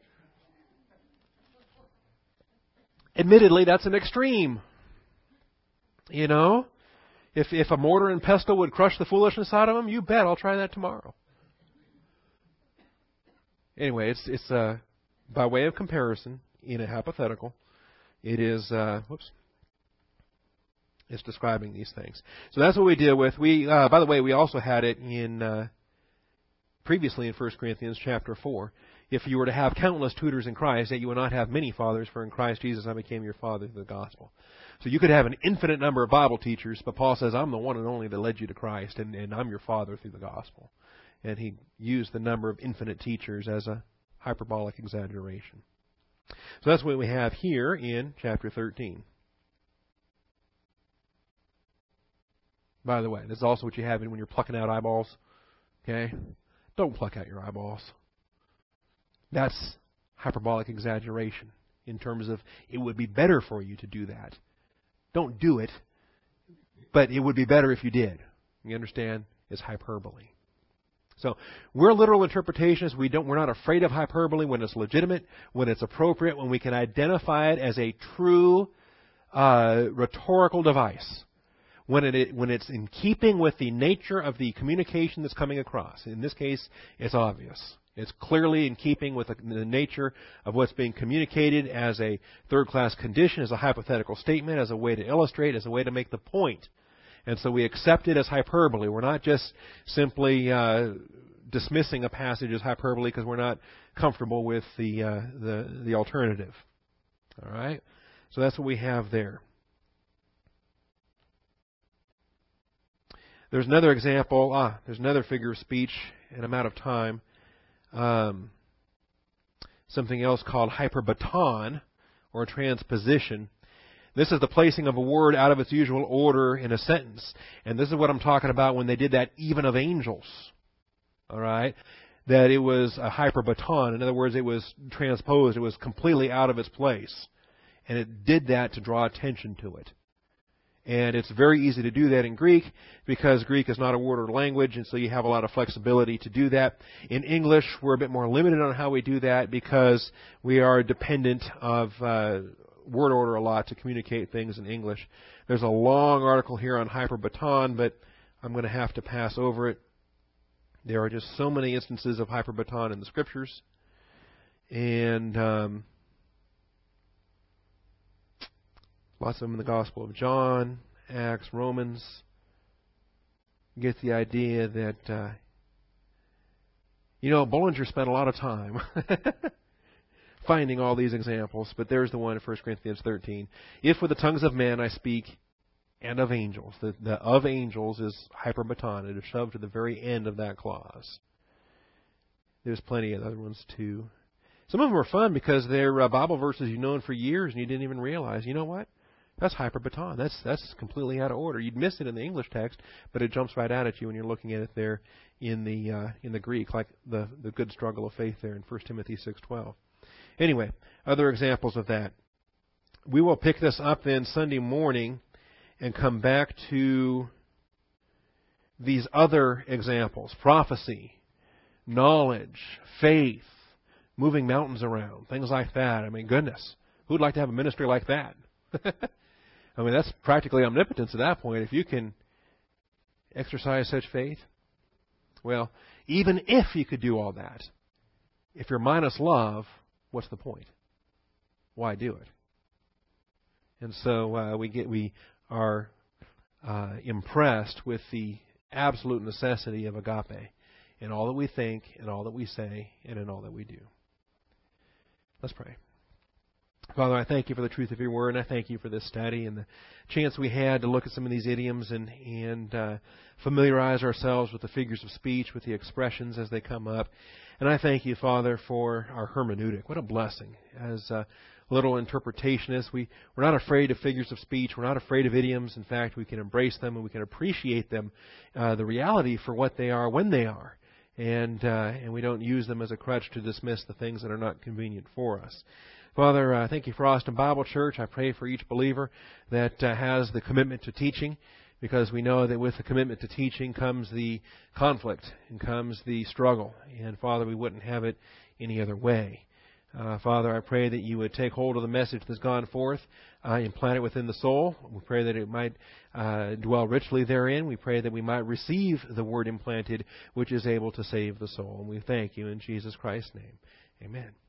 Admittedly, that's an extreme. You know, if if a mortar and pestle would crush the foolishness out of them, you bet I'll try that tomorrow. Anyway, it's it's uh, by way of comparison in a hypothetical. It is uh, whoops. It's describing these things. So that's what we deal with. We, uh, by the way, we also had it in uh, previously in First Corinthians chapter four. If you were to have countless tutors in Christ, that you would not have many fathers, for in Christ Jesus I became your father through the gospel. So you could have an infinite number of Bible teachers, but Paul says, I'm the one and only that led you to Christ, and, and I'm your father through the gospel. And he used the number of infinite teachers as a hyperbolic exaggeration. So that's what we have here in chapter thirteen. By the way, this is also what you have when you're plucking out eyeballs. Okay? Don't pluck out your eyeballs. That's hyperbolic exaggeration in terms of it would be better for you to do that. Don't do it, but it would be better if you did. You understand? It's hyperbole. So we're literal interpretationists. We don't, we're not afraid of hyperbole when it's legitimate, when it's appropriate, when we can identify it as a true uh, rhetorical device. When it when it's in keeping with the nature of the communication that's coming across. In this case, it's obvious. It's clearly in keeping with the, the nature of what's being communicated as a third-class condition, as a hypothetical statement, as a way to illustrate, as a way to make the point. And so we accept it as hyperbole. We're not just simply uh, dismissing a passage as hyperbole because we're not comfortable with the uh, the the alternative. All right, so that's what we have there. There's another example. Ah, there's another figure of speech, and I'm out of time. Um, something else called hyperbaton, or transposition. This is the placing of a word out of its usual order in a sentence. And this is what I'm talking about when they did that even of angels. All right? That it was a hyperbaton. In other words, it was transposed. It was completely out of its place. And it did that to draw attention to it. And it's very easy to do that in Greek because Greek is not a word or language, and so you have a lot of flexibility to do that. In English, we're a bit more limited on how we do that because we are dependent of uh, word order a lot to communicate things in English. There's a long article here on hyperbaton, but I'm going to have to pass over it. There are just so many instances of hyperbaton in the Scriptures. And um, lots of them in the Gospel of John, Acts, Romans. You get the idea that, uh, you know, Bullinger spent a lot of time finding all these examples, but there's the one in First Corinthians thirteen. If with the tongues of men I speak, and of angels. The, the of angels is hyperbaton. It is shoved to the very end of that clause. There's plenty of other ones too. Some of them are fun because they're uh, Bible verses you've known for years and you didn't even realize. You know what? That's hyperbaton. That's that's completely out of order. You'd miss it in the English text, but it jumps right out at you when you're looking at it there in the uh, in the Greek, like the the good struggle of faith there in First Timothy six twelve. Anyway, other examples of that. We will pick this up then Sunday morning and come back to these other examples: prophecy, knowledge, faith, moving mountains around, things like that. I mean, goodness, who'd like to have a ministry like that? I mean, that's practically omnipotence at that point. If you can exercise such faith, well, even if you could do all that, if you're minus love, what's the point? Why do it? And so uh, we get we are uh, impressed with the absolute necessity of agape in all that we think, in all that we say, and in all that we do. Let's pray. Father, I thank you for the truth of your word, and I thank you for this study and the chance we had to look at some of these idioms and, and uh, familiarize ourselves with the figures of speech, with the expressions as they come up. And I thank you, Father, for our hermeneutic. What a blessing. As uh, little interpretationists, we, we're not afraid of figures of speech. We're not afraid of idioms. In fact, we can embrace them and we can appreciate them, uh, the reality for what they are when they are. And, uh, and we don't use them as a crutch to dismiss the things that are not convenient for us. Father, uh, thank you for Austin Bible Church. I pray for each believer that uh, has the commitment to teaching, because we know that with the commitment to teaching comes the conflict and comes the struggle. And, Father, we wouldn't have it any other way. Uh, Father, I pray that you would take hold of the message that's gone forth, uh, implant it within the soul. We pray that it might uh, dwell richly therein. We pray that we might receive the word implanted, which is able to save the soul. And we thank you in Jesus Christ's name. Amen.